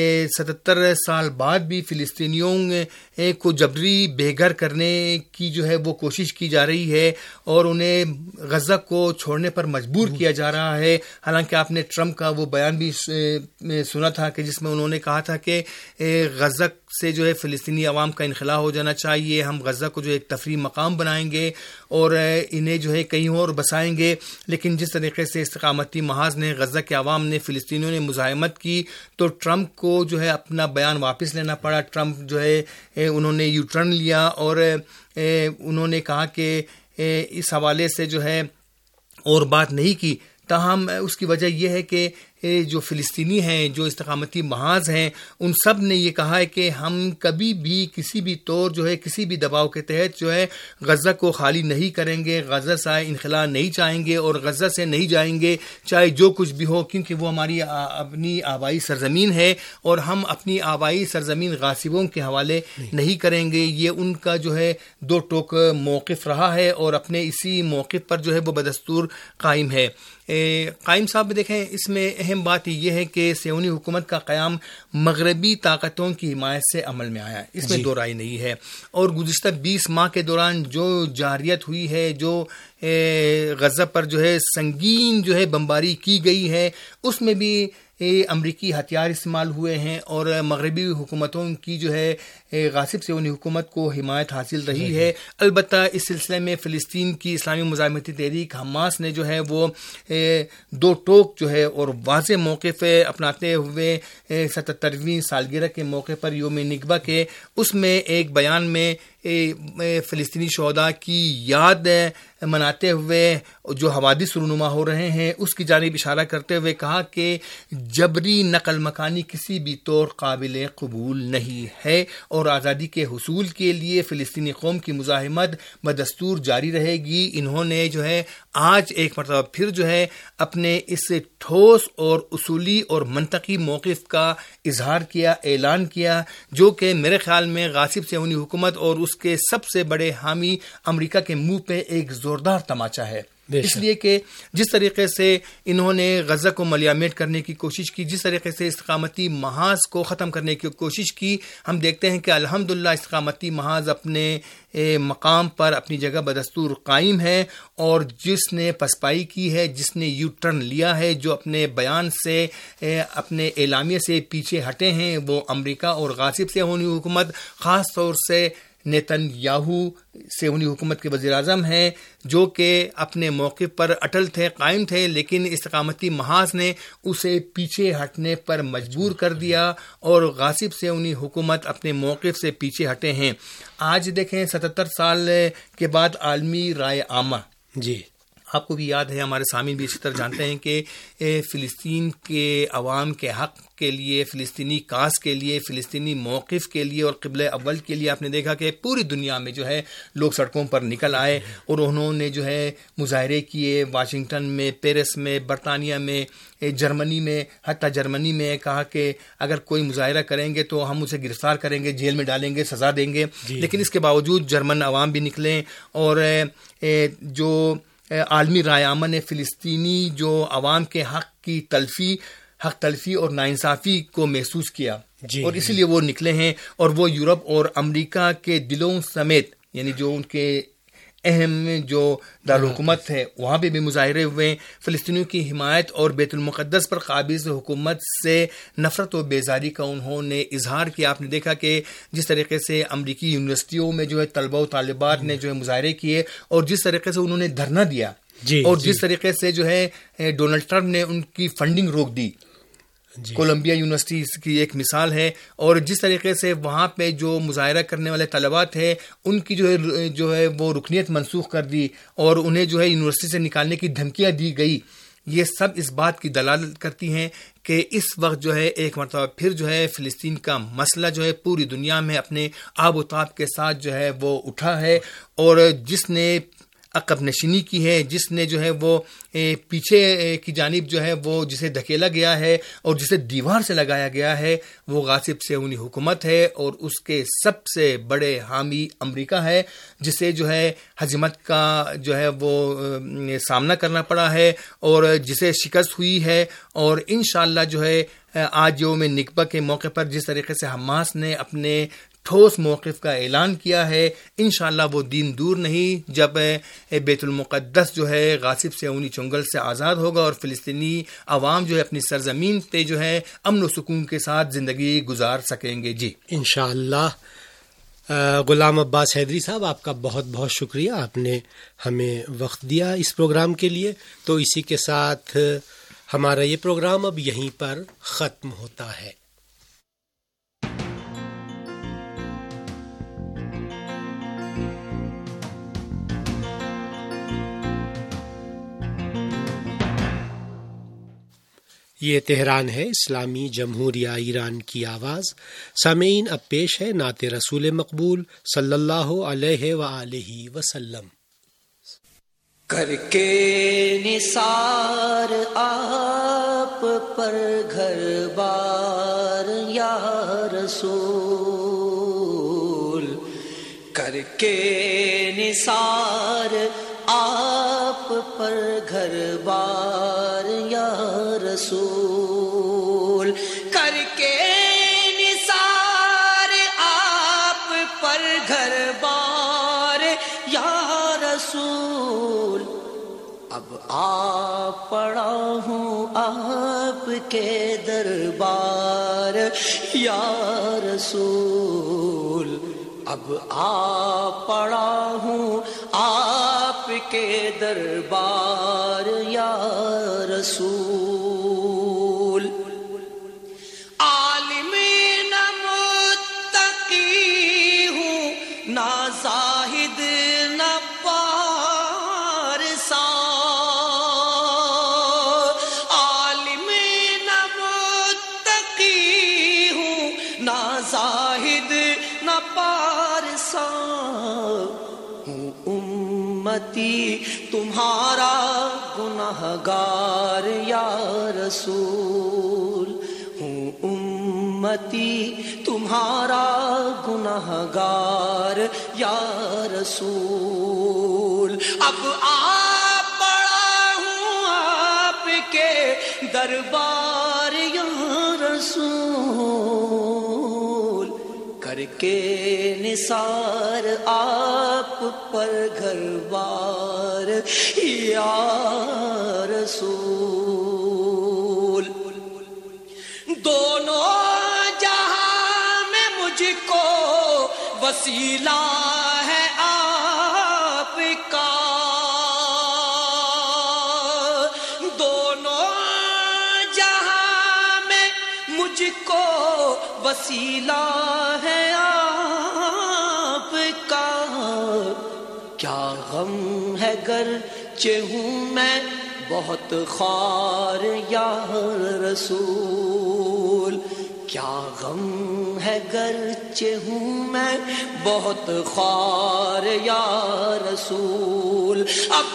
Speaker 6: 77 سال بعد بھی فلسطینیوں کو جبری بے گھر کرنے کی جو ہے وہ کوشش کی جا رہی ہے، اور انہیں غزہ کو چھوڑنے پر مجبور کیا جا رہا ہے۔ حالانکہ آپ نے ٹرمپ کا وہ بیان بھی سنا تھا کہ جس میں انہوں نے کہا تھا کہ غزہ سے جو ہے فلسطینی عوام کا انخلاء ہو جانا چاہیے، ہم غزہ کو جو ایک تفریح مقام بنائیں گے اور انہیں جو ہے کہیں اور بسائیں گے۔ لیکن جس طریقے سے استقامتی محاذ نے غزہ کے عوام نے فلسطینیوں نے مزاحمت کی تو ٹرمپ کو جو ہے اپنا بیان واپس لینا پڑا۔ ٹرمپ جو ہے انہوں نے یو ٹرن لیا، اور انہوں نے کہا کہ اس حوالے سے جو ہے اور بات نہیں کی۔ تاہم اس کی وجہ یہ ہے کہ جو فلسطینی ہیں، جو استقامتی محاذ ہیں، ان سب نے یہ کہا ہے کہ ہم کبھی بھی کسی بھی طور جو ہے کسی بھی دباؤ کے تحت جو ہے غزہ کو خالی نہیں کریں گے، غزہ سے انخلاء نہیں چاہیں گے اور غزہ سے نہیں جائیں گے چاہے جو کچھ بھی ہو، کیونکہ وہ ہماری اپنی آبائی سرزمین ہے اور ہم اپنی آبائی سرزمین غاصبوں کے حوالے نہیں کریں گے۔ یہ ان کا جو ہے دو ٹوک موقف رہا ہے، اور اپنے اسی موقف پر جو ہے وہ بدستور قائم ہے۔ قائم صاحب دیکھیں، اس میں اہم بات یہ ہے کہ صہیونی حکومت کا قیام مغربی طاقتوں کی حمایت سے عمل میں آیا، اس میں دو رائے نہیں ہے، اور گزشتہ 20 ماہ کے دوران جو جارحیت ہوئی ہے، جو غزہ پر جو ہے سنگین جو ہے بمباری کی گئی ہے، اس میں بھی امریکی ہتھیار استعمال ہوئے ہیں، اور مغربی حکومتوں کی جو ہے غاصب صہیونی حکومت کو حمایت حاصل رہی ہے۔ البتہ اس سلسلے میں فلسطین کی اسلامی مزاحمتی تحریک حماس نے جو ہے وہ دو ٹوک جو ہے اور واضح موقف اپناتے ہوئے 77ویں سالگرہ کے موقع پر یوم نکبہ کے اس میں ایک بیان میں فلسطینی شہداء کی یاد مناتے ہوئے جو حوادث رونما ہو رہے ہیں اس کی جانب اشارہ کرتے ہوئے کہا کہ جبری نقل مکانی کسی بھی طور قابل قبول نہیں ہے، اور آزادی کے حصول کے لیے فلسطینی قوم کی مزاحمت بدستور جاری رہے گی۔ انہوں نے جو ہے آج ایک مرتبہ پھر جو ہے اپنے اس ٹھوس اور اصولی اور منطقی موقف کا اظہار کیا، اعلان کیا، جو کہ میرے خیال میں غاصب صہیونی حکومت اور اس کے سب سے بڑے حامی امریکہ کے منہ پہ ایک زوردار تماچا ہے، اس لیے کہ جس طریقے سے انہوں نے غزہ کو ملیامیٹ کرنے کی کوشش کی، جس طریقے سے استقامتی محاذ کو ختم کرنے کی کوشش کی، ہم دیکھتے ہیں کہ الحمدللہ استقامتی محاذ اپنے مقام پر اپنی جگہ بدستور قائم ہے، اور جس نے پسپائی کی ہے، جس نے یو ٹرن لیا ہے، جو اپنے بیان سے اپنے اعلامیے سے پیچھے ہٹے ہیں، وہ امریکہ اور غاصب صہیونی حکومت، خاص طور سے نیتن یاہو صہیونی حکومت کے وزیر اعظم ہیں، جو کہ اپنے موقف پر اٹل تھے، قائم تھے، لیکن استقامتی محاذ نے اسے پیچھے ہٹنے پر مجبور کر دیا اور غاصب صہیونی حکومت اپنے موقف سے پیچھے ہٹے ہیں۔ آج دیکھیں 77 سال کے بعد عالمی رائے عامہ آپ کو بھی یاد ہے, ہمارے سامعین بھی اسی طرح جانتے ہیں کہ فلسطین کے عوام کے حق کے لیے, فلسطینی کاز کے لیے, فلسطینی موقف کے لیے اور قبلہ اول کے لیے آپ نے دیکھا کہ پوری دنیا میں جو ہے لوگ سڑکوں پر نکل آئے اور انہوں نے جو ہے مظاہرے کیے. واشنگٹن میں, پیرس میں, برطانیہ میں, جرمنی میں, حتیٰ جرمنی میں کہا کہ اگر کوئی مظاہرہ کریں گے تو ہم اسے گرفتار کریں گے, جیل میں ڈالیں گے, سزا دیں گے. لیکن اس کے باوجود جرمن عوام بھی نکلیں اور جو عالمی رائے عامہ نے فلسطینی جو عوام کے حق تلفی اور ناانصافی کو محسوس کیا اور اسی لیے وہ نکلے ہیں. اور وہ یورپ اور امریکہ کے دلوں سمیت, یعنی جو ان کے اہم جو دارالحکومت ہے وہاں پہ بھی مظاہرے ہوئے. فلسطینیوں کی حمایت اور بیت المقدس پر قابض حکومت سے نفرت و بیزاری کا انہوں نے اظہار کیا. آپ نے دیکھا کہ جس طریقے سے امریکی یونیورسٹیوں میں جو ہے طلبہ و طالبات نے جو ہے مظاہرے کیے اور جس طریقے سے انہوں نے دھرنا دیا اور جس طریقے سے جو ہے ڈونلڈ ٹرمپ نے ان کی فنڈنگ روک دی. کولمبیا یونیورسٹی اس کی ایک مثال ہے. اور جس طریقے سے وہاں پہ جو مظاہرہ کرنے والے طلباء تھے ان کی جو ہے وہ رکنیت منسوخ کر دی اور انہیں جو ہے یونیورسٹی سے نکالنے کی دھمکیاں دی گئی. یہ سب اس بات کی دلالت کرتی ہیں کہ اس وقت جو ہے ایک مرتبہ پھر جو ہے فلسطین کا مسئلہ جو ہے پوری دنیا میں اپنے آب و تاب کے ساتھ جو ہے وہ اٹھا ہے. اور جس نے عقب نشینی کی ہے, جس نے جو ہے وہ پیچھے کی جانب جو ہے وہ جسے دھکیلا گیا ہے اور جسے دیوار سے لگایا گیا ہے, وہ غاصب صہیونی حکومت ہے اور اس کے سب سے بڑے حامی امریکہ ہے, جسے جو ہے ہزیمت کا جو ہے وہ سامنا کرنا پڑا ہے اور جسے شکست ہوئی ہے. اور انشاءاللہ جو ہے آج یوم نکبہ کے موقع پر جس طریقے سے حماس نے اپنے ٹھوس موقف کا اعلان کیا ہے, انشاءاللہ وہ دن دور نہیں جب بیت المقدس جو ہے غاصب صہیونی چنگل سے آزاد ہوگا اور فلسطینی عوام جو ہے اپنی سرزمین پہ جو ہے امن و سکون کے ساتھ زندگی گزار سکیں گے. جی
Speaker 4: انشاءاللہ. غلام عباس حیدری صاحب, آپ کا بہت بہت شکریہ, آپ نے ہمیں وقت دیا اس پروگرام کے لیے. تو اسی کے ساتھ ہمارا یہ پروگرام اب یہیں پر ختم ہوتا ہے. یہ تہران ہے, اسلامی جمہوریہ ایران کی آواز. سامعین, اب پیش ہے نعت رسول مقبول صلی اللہ علیہ وآلہ وسلم.
Speaker 7: کر کے نثار آپ پر گھر بار یا رسول, کر کے نثار آپ پر گھر بار یا رسول, کر کے نثار آپ پر گھر بار یا رسول. اب آ پڑا ہوں آپ کے دربار یا رسول, اب آ پڑا ہوں آپ کے دربار یا رسول. عالم نہ متقی ہوں نہ زاہد نہ پارسا, عالم نہ متقی ہوں نہ زاہد نہ پارسا, ہوں امتی تمہارا گنہگار یا رسول, ہوں امتی تمہارا گنہگار یا رسول. اب آ پڑا ہوں آپ کے دربار یا رسول, کر کے نثار آپ پر گھر بار یا رسول. دونوں جہاں میں مجھ کو وسیلہ ہے آپ کا, دونوں جہاں میں مجھ کو وسیلہ ہے آپ کا. کیا غم ہے گر گرچہ ہوں میں بہت خوار یا رسول، کیا غم ہے گرچہ ہوں میں بہت خوار یا رسول، اب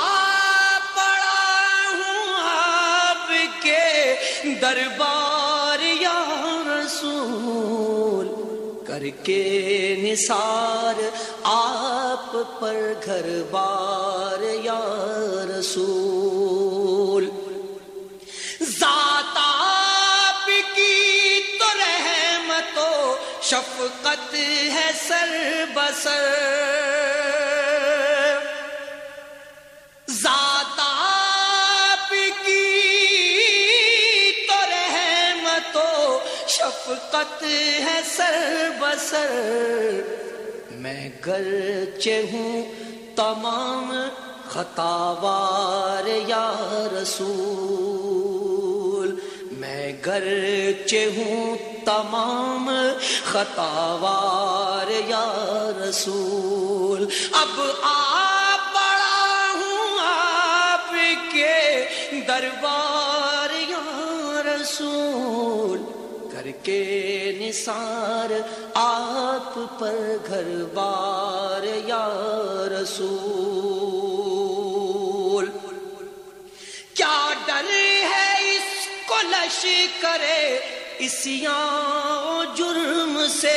Speaker 7: پڑا ہوں آپ کے دربار یا رسول، کر کے نثار آپ پر گھر بار یا رسول، ذات آپ کی تو رحمت و شفقت ہے سر بسر، ذات آپ کی تو رحمت و شفقت ہے سر بسر، میں گرچہ ہوں تمام خطاوار یا رسول، میں گرچہ ہوں تمام خطاوار یا رسول، اب پڑا ہوں آپ کے دربار یا رسول، کر کے نثار آپ پر گھر بار یا رسول، کیا ڈر ہے اس کو لشکرے عصیان و جرم سے،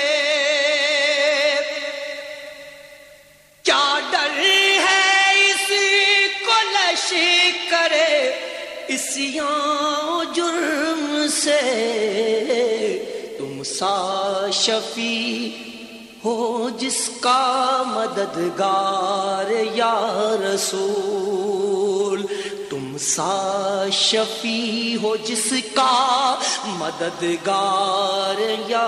Speaker 7: کیا ڈر ہے اس کو لشکرے عصیان و جرم سے، تم سا شفیع ہو جس کا مددگار یا رسول، تم سا شفیع ہو جس کا مددگار یا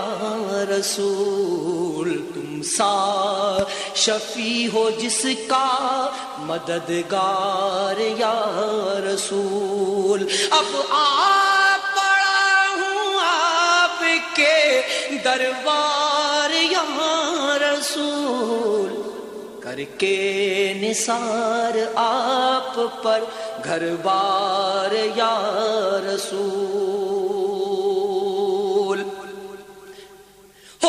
Speaker 7: رسول، تم سا شفیع ہو جس کا مددگار یا رسول، اب پڑا ہوں آپ کے دربار یا رسول، کر کے نثار آپ پر گھر بار یا رسول، ہو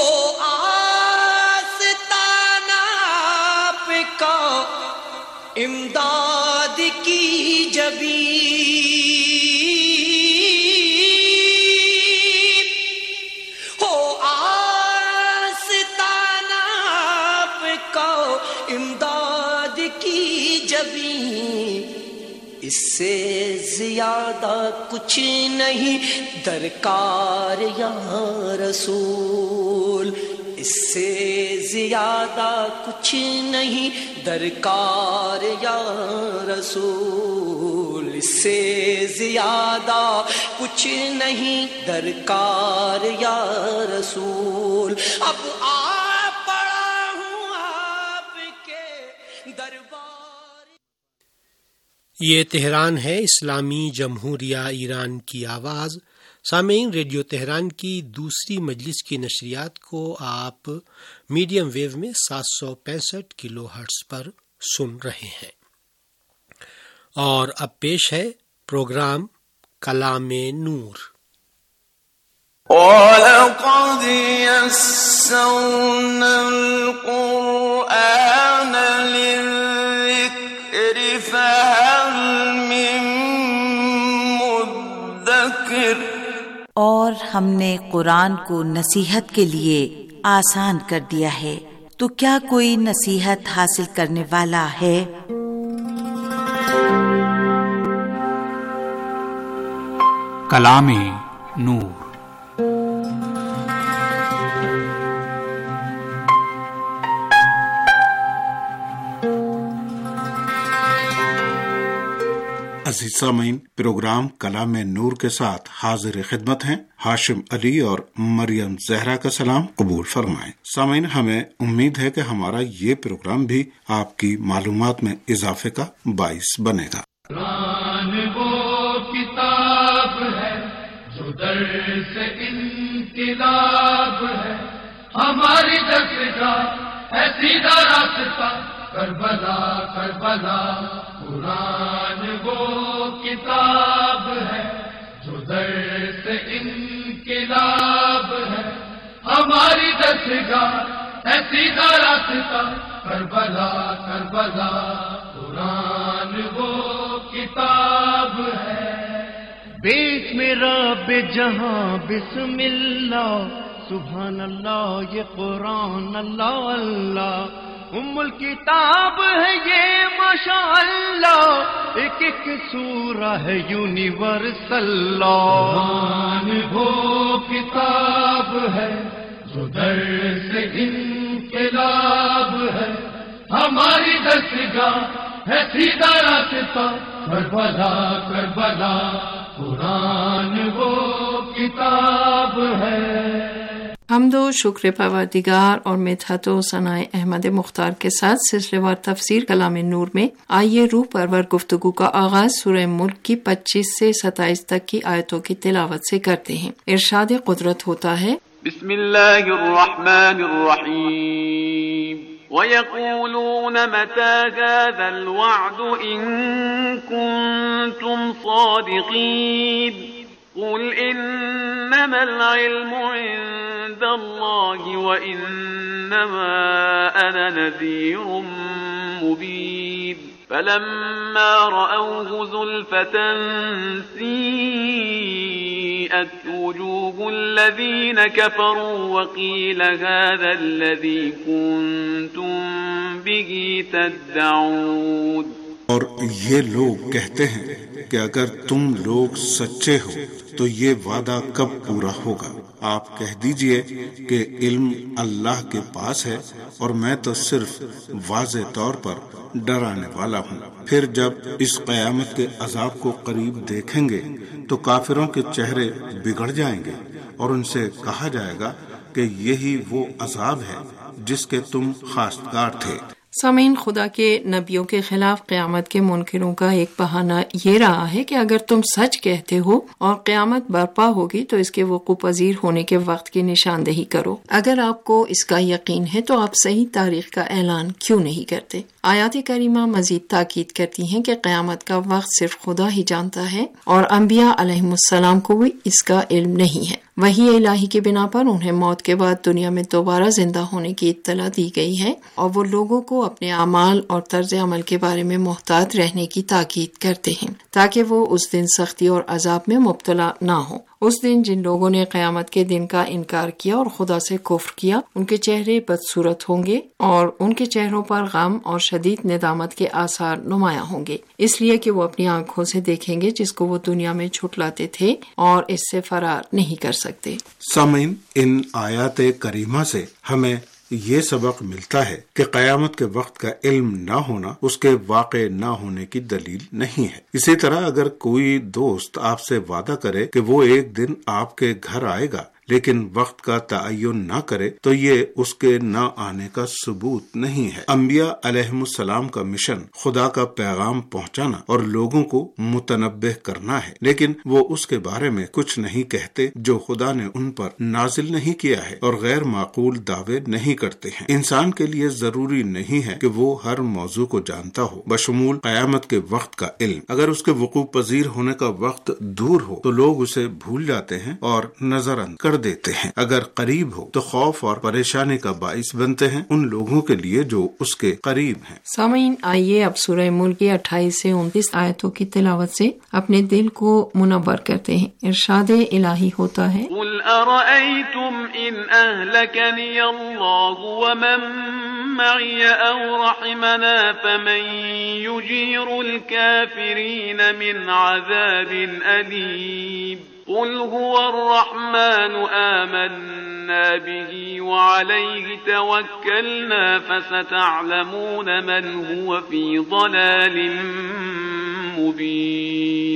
Speaker 7: آستانہ آپ کا امداد کی جبیں، امداد کی جبیں، اس سے زیادہ کچھ نہیں درکار یا رسول، اس سے زیادہ کچھ نہیں درکار یا رسول، اس سے زیادہ کچھ نہیں درکار یا رسول، اب
Speaker 4: یہ تہران ہے، اسلامی جمہوریہ ایران کی آواز۔ سامعین، ریڈیو تہران کی دوسری مجلس کی نشریات کو آپ میڈیم ویو میں 765 کلو ہرٹز پر سن رہے ہیں، اور اب پیش ہے پروگرام کلام نور۔
Speaker 8: وَلَقَدْ يَسَّرْنَا الْقُرْآنَ لِلذِّكْرِ فَهَلْ مِن مُّدَّكِرٍ،
Speaker 9: اور ہم نے قرآن کو نصیحت کے لیے آسان کر دیا ہے، تو کیا کوئی نصیحت حاصل کرنے والا ہے؟
Speaker 1: کلام نور۔
Speaker 10: عزیز سامعین، پروگرام کلام نور کے ساتھ حاضر خدمت ہیں۔ ہاشم علی اور مریم زہرا کا سلام قبول فرمائیں۔ سامعین، ہمیں امید ہے کہ ہمارا یہ پروگرام بھی آپ کی معلومات میں اضافے کا باعث بنے گا۔
Speaker 11: قرآن وہ کتاب ہے جو در سے انقلاب ہے، ہماری دستگاہ ہے سیدھا راستہ، کربلا کربلا قرآن وہ کتاب ہے جو درس انقلاب ہے، ہماری دستگاہ ہے سیدھا راستہ، کربلا کربلا قرآن وہ کتاب ہے۔
Speaker 12: بسم رب جہاں بسم اللہ، سبحان اللہ یہ قرآن اللہ اللہ، الکتاب ہے یہ ماشاء اللہ، ایک ایک سورہ ہے یونیورسل لا۔
Speaker 11: قرآن وہ کتاب ہے جو درس انقلاب ہے، ہماری دستگاہ ہے سیدھا راستہ، کربلا کربلا قرآن وہ کتاب ہے۔
Speaker 13: حمد و شکر پروردگار اور مدحت و ثناء احمد مختار کے ساتھ سلسلہ وار تفسیر کلام نور میں آئیے روح پرور گفتگو کا آغاز سورہ ملک کی 25 سے 27 تک کی آیتوں کی تلاوت سے کرتے ہیں۔ ارشاد قدرت ہوتا ہے،
Speaker 14: بسم اللہ الرحمن الرحیم، وَيَقُولُونَ مَتَى هَذَا الْوَعْدُ إِن كُنتُمْ صَادِقِينَ قُلْ إِنَّمَا الْعِلْمُ عِندَ اللَّهِ وَإِنَّمَا أَنَا نَذِيرٌ مُبِينٌ فَلَمَّا رَأَوْهُ زُلْفَةً سِيئَتْ وُجُوهُ الَّذِينَ كَفَرُوا وَقِيلَ هَذَا الَّذِي كُنتُم بِهِ تَدَّعُونَ۔
Speaker 10: اور یہ لوگ کہتے ہیں کہ اگر تم لوگ سچے ہو تو یہ وعدہ کب پورا ہوگا؟ آپ کہہ دیجئے کہ علم اللہ کے پاس ہے اور میں تو صرف واضح طور پر ڈرانے والا ہوں۔ پھر جب اس قیامت کے عذاب کو قریب دیکھیں گے تو کافروں کے چہرے بگڑ جائیں گے اور ان سے کہا جائے گا کہ یہی وہ عذاب ہے جس کے تم خواستگار تھے۔
Speaker 13: سامعین، خدا کے نبیوں کے خلاف قیامت کے منکروں کا ایک بہانہ یہ رہا ہے کہ اگر تم سچ کہتے ہو اور قیامت برپا ہوگی تو اس کے وقوع پذیر ہونے کے وقت کی نشاندہی کرو۔ اگر آپ کو اس کا یقین ہے تو آپ صحیح تاریخ کا اعلان کیوں نہیں کرتے؟ آیات کریمہ مزید تاکید کرتی ہیں کہ قیامت کا وقت صرف خدا ہی جانتا ہے اور انبیاء علیہم السلام کو بھی اس کا علم نہیں ہے۔ وحی الہی کی بنا پر انہیں موت کے بعد دنیا میں دوبارہ زندہ ہونے کی اطلاع دی گئی ہے اور وہ لوگوں کو اپنے اعمال اور طرز عمل کے بارے میں محتاط رہنے کی تاکید کرتے ہیں تاکہ وہ اس دن سختی اور عذاب میں مبتلا نہ ہوں۔ اس دن جن لوگوں نے قیامت کے دن کا انکار کیا اور خدا سے کفر کیا، ان کے چہرے بدصورت ہوں گے اور ان کے چہروں پر غم اور شدید ندامت کے آثار نمایاں ہوں گے، اس لیے کہ وہ اپنی آنکھوں سے دیکھیں گے جس کو وہ دنیا میں جھٹلاتے تھے اور اس سے فرار نہیں کر سکتے۔
Speaker 10: سامعین، ان آیات کریمہ سے ہمیں یہ سبق ملتا ہے کہ قیامت کے وقت کا علم نہ ہونا اس کے واقع نہ ہونے کی دلیل نہیں ہے۔ اسی طرح اگر کوئی دوست آپ سے وعدہ کرے کہ وہ ایک دن آپ کے گھر آئے گا لیکن وقت کا تعین نہ کرے تو یہ اس کے نہ آنے کا ثبوت نہیں ہے۔ انبیاء علیہم السلام کا مشن خدا کا پیغام پہنچانا اور لوگوں کو متنبہ کرنا ہے، لیکن وہ اس کے بارے میں کچھ نہیں کہتے جو خدا نے ان پر نازل نہیں کیا ہے اور غیر معقول دعوے نہیں کرتے ہیں۔ انسان کے لیے ضروری نہیں ہے کہ وہ ہر موضوع کو جانتا ہو، بشمول قیامت کے وقت کا علم۔ اگر اس کے وقوع پذیر ہونے کا وقت دور ہو تو لوگ اسے بھول جاتے ہیں اور نظر انداز کر دیتے ہیں، اگر قریب ہو تو خوف اور پریشانی کا باعث بنتے ہیں ان لوگوں کے لیے جو اس کے قریب ہیں۔
Speaker 13: سامعین، آئیے اب سورہ ملک کی 28 سے 29 آیتوں کی تلاوت سے اپنے دل کو منور کرتے ہیں۔ ارشاد الہی ہوتا ہے،
Speaker 14: قل ارأيتم ان اهلكني الله ومن معي او رحمنا فمن يجير الكافرين من عذاب أليم قل هو الرحمن آمنا به وعليه توكلنا فستعلمون من هو في ضلال مبين۔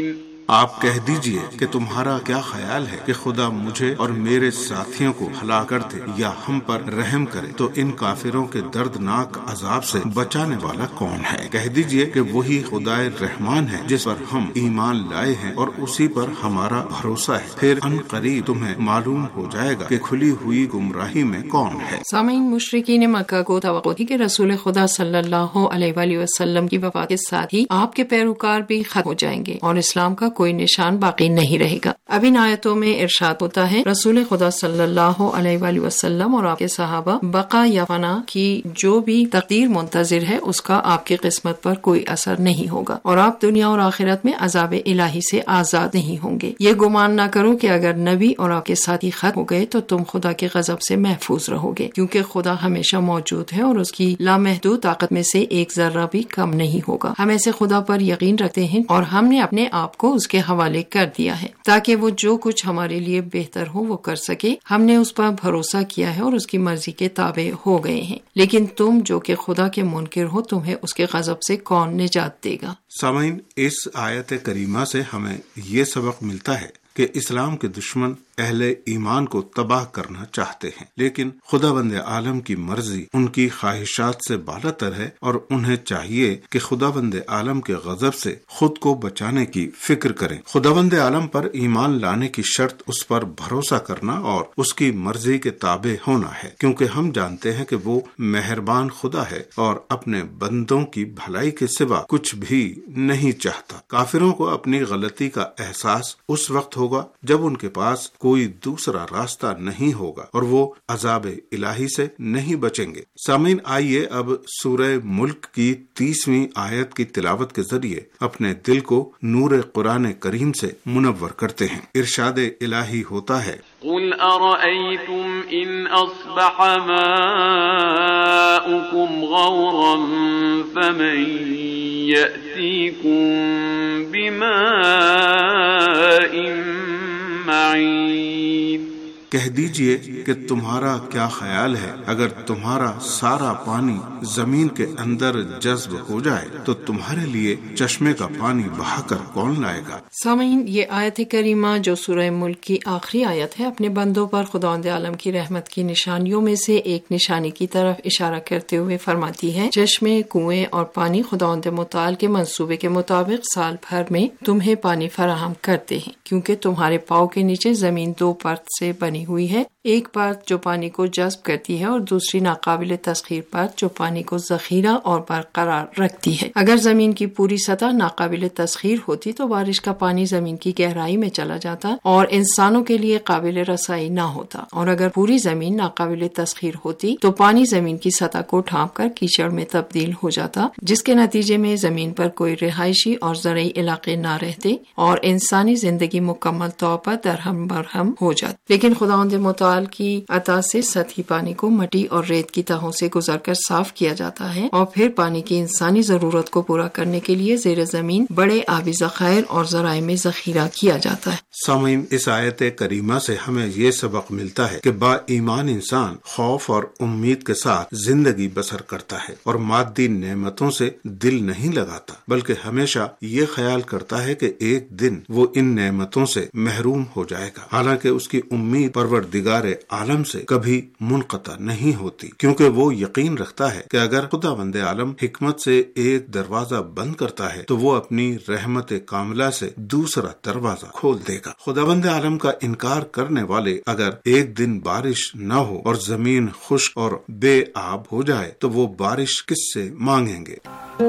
Speaker 10: آپ کہہ دیجئے کہ تمہارا کیا خیال ہے کہ خدا مجھے اور میرے ساتھیوں کو ہلاک کر دے یا ہم پر رحم کرے تو ان کافروں کے دردناک عذاب سے بچانے والا کون ہے؟ کہہ دیجئے کہ وہی خدائے رحمان ہے جس پر ہم ایمان لائے ہیں اور اسی پر ہمارا بھروسہ ہے، پھر ان قریب تمہیں معلوم ہو جائے گا کہ کھلی ہوئی گمراہی میں کون ہے۔
Speaker 13: سامعین، مشرکین مکہ کو توقع تھی کہ رسول خدا صلی اللہ علیہ وآلہ وسلم کی وفات کے ساتھ ہی آپ کے پیروکار بھی ختم ہو جائیں گے اور اسلام کا کوئی نشان باقی نہیں رہے گا۔ اب ان آیتوں میں ارشاد ہوتا ہے رسول خدا صلی اللہ علیہ وآلہ وسلم اور آپ کے صحابہ بقا یا فنا کی جو بھی تقدیر منتظر ہے اس کا آپ کی قسمت پر کوئی اثر نہیں ہوگا اور آپ دنیا اور آخرت میں عذاب الہی سے آزاد نہیں ہوں گے۔ یہ گمان نہ کرو کہ اگر نبی اور آپ کے ساتھی ختم ہو گئے تو تم خدا کے غضب سے محفوظ رہو گے، کیونکہ خدا ہمیشہ موجود ہے اور اس کی لامحدود طاقت میں سے ایک ذرہ بھی کم نہیں ہوگا۔ ہم ایسے خدا پر یقین رکھتے ہیں اور ہم نے اپنے آپ کو اس کے حوالے کر دیا ہے تاکہ وہ جو کچھ ہمارے لیے بہتر ہو وہ کر سکے۔ ہم نے اس پر بھروسہ کیا ہے اور اس کی مرضی کے تابع ہو گئے ہیں، لیکن تم جو کہ خدا کے منکر ہو تمہیں اس کے غضب سے کون نجات دے گا؟
Speaker 10: سامعین، اس آیت کریمہ سے ہمیں یہ سبق ملتا ہے کہ اسلام کے دشمن اہل ایمان کو تباہ کرنا چاہتے ہیں، لیکن خدا بند عالم کی مرضی ان کی خواہشات سے بالاتر ہے اور انہیں چاہیے کہ خدا بند عالم کے غضب سے خود کو بچانے کی فکر کریں۔ خدا بند عالم پر ایمان لانے کی شرط اس پر بھروسہ کرنا اور اس کی مرضی کے تابع ہونا ہے، کیونکہ ہم جانتے ہیں کہ وہ مہربان خدا ہے اور اپنے بندوں کی بھلائی کے سوا کچھ بھی نہیں چاہتا۔ کافروں کو اپنی غلطی کا احساس اس وقت ہوگا جب ان کے پاس کوئی دوسرا راستہ نہیں ہوگا اور وہ عذاب الہی سے نہیں بچیں گے۔ سامعین، آئیے اب سورہ ملک کی 30ویں آیت کی تلاوت کے ذریعے اپنے دل کو نور قرآن کریم سے منور کرتے ہیں۔ ارشاد الہی ہوتا ہے،
Speaker 14: قل ارأيتم ان اصبح ماؤكم غورا فمن يأتيكم بماء معين۔
Speaker 10: کہہ دیجئے کہ تمہارا کیا خیال ہے اگر تمہارا سارا پانی زمین کے اندر جذب ہو جائے تو تمہارے لیے چشمے کا پانی بہا کر کون لائے گا؟
Speaker 13: سامعین، یہ آیت کریمہ جو سورہ ملک کی آخری آیت ہے اپنے بندوں پر خداوند عالم کی رحمت کی نشانیوں میں سے ایک نشانی کی طرف اشارہ کرتے ہوئے فرماتی ہے، چشمے، کنویں اور پانی خداوند متعال کے منصوبے کے مطابق سال بھر میں تمہیں پانی فراہم کرتے ہیں، کیونکہ تمہارے پاؤں کے نیچے زمین دو پرت سے بنی ہوئی ہے، ایک پرت جو پانی کو جذب کرتی ہے اور دوسری ناقابل تسخیر پرت جو پانی کو ذخیرہ اور برقرار رکھتی ہے۔ اگر زمین کی پوری سطح ناقابل تسخیر ہوتی تو بارش کا پانی زمین کی گہرائی میں چلا جاتا اور انسانوں کے لیے قابل رسائی نہ ہوتا، اور اگر پوری زمین ناقابل تسخیر ہوتی تو پانی زمین کی سطح کو ڈھانپ کر کیچڑ میں تبدیل ہو جاتا، جس کے نتیجے میں زمین پر کوئی رہائشی اور زرعی علاقے نہ رہتے اور انسانی زندگی مکمل طور پر درہم برہم ہو جاتی۔ لیکن خداوند متعال کی عطا سے سطحی پانی کو مٹی اور ریت کی تہوں سے گزر کر صاف کیا جاتا ہے اور پھر پانی کی انسانی ضرورت کو پورا کرنے کے لیے زیر زمین بڑے آبی ذخائر اور ذرائع میں ذخیرہ کیا جاتا ہے۔
Speaker 10: سامعین، اس آیت کریمہ سے ہمیں یہ سبق ملتا ہے کہ با ایمان انسان خوف اور امید کے ساتھ زندگی بسر کرتا ہے اور مادی نعمتوں سے دل نہیں لگاتا، بلکہ ہمیشہ یہ خیال کرتا ہے کہ ایک دن وہ ان نعمتوں سے محروم ہو جائے گا، حالانکہ اس کی امید پروردگار عالم سے کبھی منقطع نہیں ہوتی، کیونکہ وہ یقین رکھتا ہے کہ اگر خدا بند عالم حکمت سے ایک دروازہ بند کرتا ہے تو وہ اپنی رحمت کاملہ سے دوسرا دروازہ کھول دے گا۔ خدا بند عالم کا انکار کرنے والے اگر ایک دن بارش نہ ہو اور زمین خشک اور بے آب ہو جائے تو وہ بارش کس سے مانگیں گے؟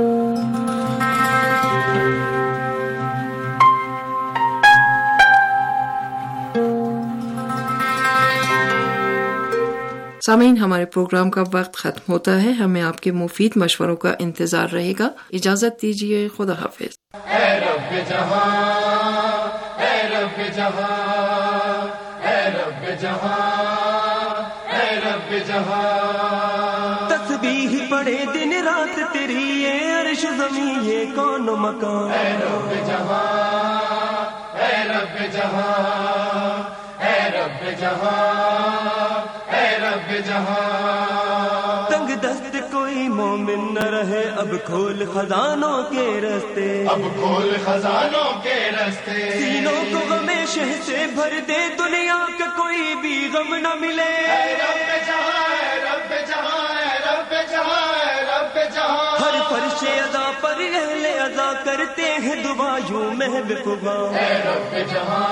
Speaker 13: سامعین، ہمارے پروگرام کا وقت ختم ہوتا ہے، ہمیں آپ کے مفید مشوروں کا انتظار رہے گا۔ اجازت دیجیے، خدا حافظ۔
Speaker 11: اے رب جہاں، اے رب جہاں، اے رب جہاں، اے رب جہاں،
Speaker 7: تسبیح پڑھے دن رات تیری، یہ عرش زمین یہ کون مکان،
Speaker 11: اے رب جہاں، اے رب جہاں، اے رب جہاں، اے رب جہاں،
Speaker 7: تنگ دست کوئی مومن نہ رہے اب کھول خزانوں کے رستے،
Speaker 11: اب کھول خزانوں کے رستے،
Speaker 7: سینوں کو غم شہ سے بھر دے دنیا کا کوئی بھی غم نہ ملے،
Speaker 11: اے رب جہاں، اے رب جہاں، اے رب جہاں، اے رب جہاں،
Speaker 7: ہر فرش ادا پر اہل ادا کرتے ہیں دعا یوں محب خدا،
Speaker 11: اے رب جہاں،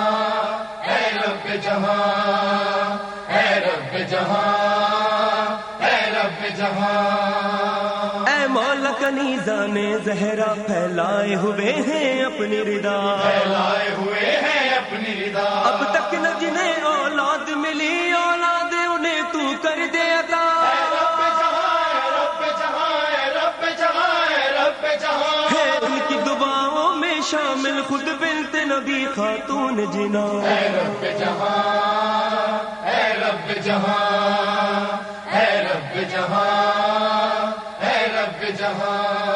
Speaker 11: اے رب جہاں، اے رب جہاں، اے رب جہاں،
Speaker 7: اے مولا کنیزان زہرا پھیلائے ہوئے ہیں اپنی رضا،
Speaker 11: پھیلائے ہوئے ہیں اپنی رضا،
Speaker 7: اب تک نہ جنہیں اولاد ملی اولاد انہیں تو کر دے عطا،
Speaker 11: اے رب جہاں، اے رب جہاں، اے رب جہاں، اے رب جہاں،
Speaker 7: ہے ان کی دعاؤں میں شامل خود بنت نبی خاتون جنا،
Speaker 11: اے رب جہاں، اے رب جہاں، اے رب جہاں، اے رب جہاں،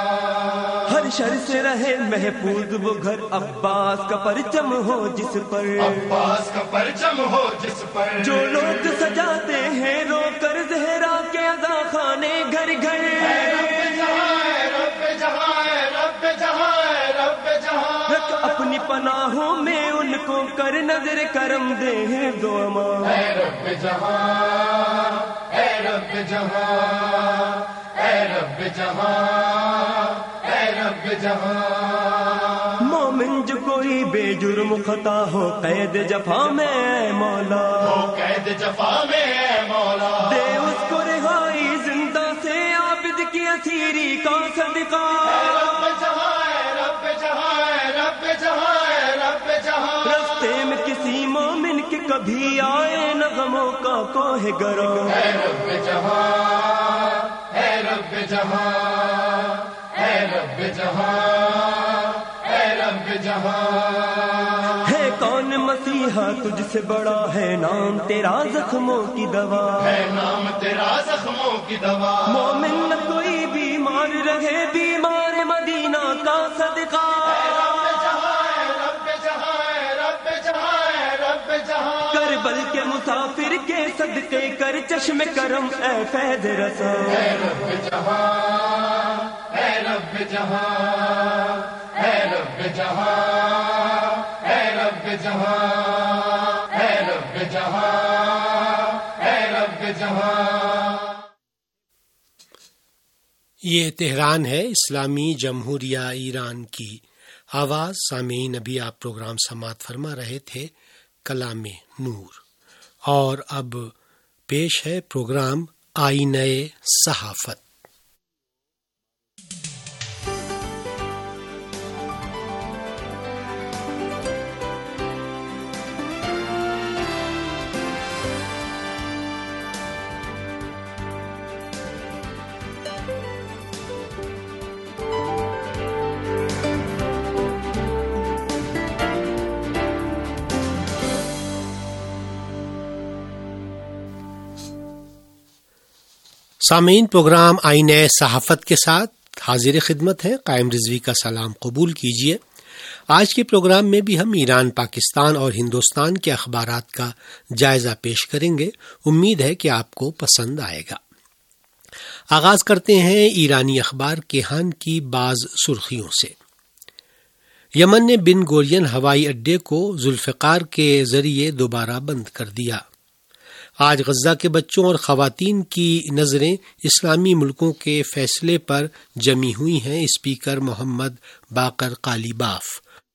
Speaker 7: ہر شر سے رہے محفوظ وہ گھر عباس کا پرچم ہو جس پر،
Speaker 11: عباس کا پرچم ہو جس پر،
Speaker 7: جو لوگ سجاتے ہیں رو کر زہرا کے ادا خانے گھر گھر،
Speaker 11: اے رب جہاں، اے رب جہاں، اے رب جہاں، اے رب جہاں،
Speaker 7: رکھ اپنی پناہوں میں ان کو کر نظر کرم دے ہیں دو امان،
Speaker 11: اے رب جہاں، اے رب جہاں، اے رب جہاں، اے رب جہاں،
Speaker 7: مومن جو کوئی بے جرم خطا ہو قید جفا میں اے مولا،
Speaker 11: ہو قید جفا میں اے مولا،
Speaker 7: دے اس کو رہائی زندہ سے عابد کی اسیری کا صدقہ،
Speaker 11: اے رب جہاں، اے رب جہاں، اے رب جہاں، اے رب جہاں،
Speaker 7: رستے میں کسی مومن کے کبھی آئے نہ غموں کا کوہ گرو،
Speaker 11: اے رب جہاں، اے رب جہاں، اے رب جہاں، اے رب جہاں،
Speaker 7: ہے کون مسیحا تجھ سے بڑا ہے نام تیرا زخموں کی دوا،
Speaker 11: ہے نام تیرا زخموں کی دوا،
Speaker 7: مومن نہ کوئی بیمار رہے بیمار مدینہ کا صدقہ،
Speaker 11: اے رب جہاں، اے رب جہاں، اے رب جہاں، اے رب جہاں،
Speaker 7: کربل کے مسافر کے صدقے کر چشم کرم اے فیض رسا،
Speaker 11: اے رب جہاں، اے رب جہاں، اے رب جہاں، اے رب جہاں، اے رب جہاں، اے رب جہاں،
Speaker 4: یہ تہران ہے، اسلامی جمہوریہ ایران کی آواز۔ سامعین، ابھی آپ پروگرام سماعت فرما رہے تھے کلام نور، اور اب پیش ہے پروگرام آئینہ صحافت۔ سامعین، پروگرام آئینہ صحافت کے ساتھ حاضر خدمت ہے۔ قائم رضوی کا سلام قبول کیجیے۔ آج کے پروگرام میں بھی ہم ایران، پاکستان اور ہندوستان کے اخبارات کا جائزہ پیش کریں گے۔ امید ہے کہ آپ کو پسند آئے گا۔ آغاز کرتے ہیں ایرانی اخبار کیہان کی بعض سرخیوں سے۔ یمن نے بن گورین ہوائی اڈے کو ذوالفقار کے ذریعے دوبارہ بند کر دیا۔ آج غزہ کے بچوں اور خواتین کی نظریں اسلامی ملکوں کے فیصلے پر جمی ہوئی ہیں۔ Speaker Mohammad Baqer Qalibaf.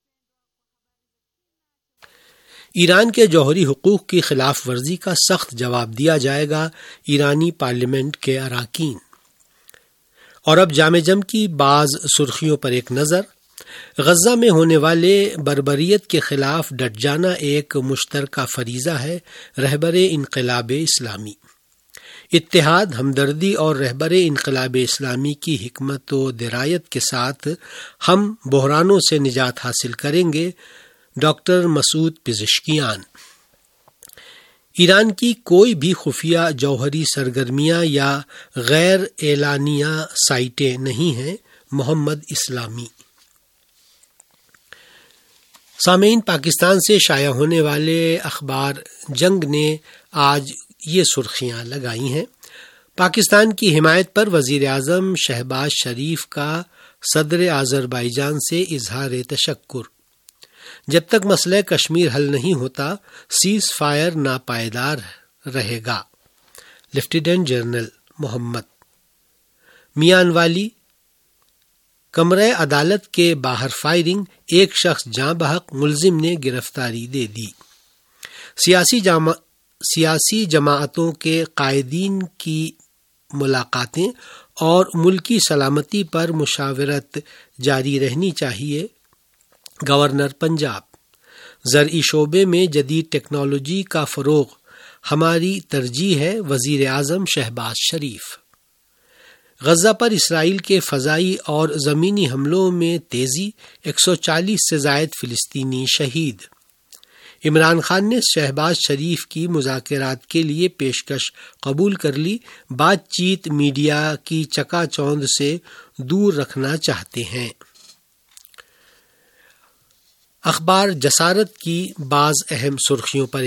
Speaker 4: Iran کے جوہری حقوق کی خلاف ورزی کا سخت جواب دیا جائے گا، ایرانی پارلیمنٹ کے اراکین۔ اور اب جامع جم کی بعض سرخیوں پر ایک نظر۔ غزہ میں ہونے والے بربریت کے خلاف ڈٹ جانا ایک مشترکہ فریضہ ہے۔ رہبر انقلاب اسلامی۔ اتحاد، ہمدردی اور رہبر انقلاب اسلامی کی حکمت و درایت کے ساتھ ہم بحرانوں سے نجات حاصل کریں گے۔ Doctor Masoud Pezeshkian. ایران کی کوئی بھی خفیہ جوہری سرگرمیاں یا غیر اعلانیہ سائٹیں نہیں ہیں۔ محمد اسلامی۔ سامعین، پاکستان سے شائع ہونے والے اخبار جنگ نے آج یہ سرخیاں لگائی ہیں۔ پاکستان کی حمایت پر وزیر اعظم شہباز شریف کا صدر آذربائیجان سے اظہار تشکر۔ جب تک مسئلہ کشمیر حل نہیں ہوتا سیز فائر ناپائیدار رہے گا۔ لیفٹیننٹ جنرل محمد میان والی، کمرہ عدالت کے باہر فائرنگ، ایک شخص جاں بحق، ملزم نے گرفتاری دے دی۔ سیاسی جماعتوں کے قائدین کی ملاقاتیں اور ملکی سلامتی پر مشاورت جاری رہنی چاہیے۔ گورنر پنجاب، زرعی شعبے میں جدید ٹیکنالوجی کا فروغ ہماری ترجیح ہے، وزیر اعظم شہباز شریف۔ غزہ پر اسرائیل کے فضائی اور زمینی حملوں میں تیزی، 140 سے زائد فلسطینی شہید۔ عمران خان نے شہباز شریف کی مذاکرات کے لیے پیشکش قبول کر لی، بات چیت میڈیا کی چکا چوند سے دور رکھنا چاہتے ہیں۔ اخبار جسارت کی بعض اہم سرخیوں پر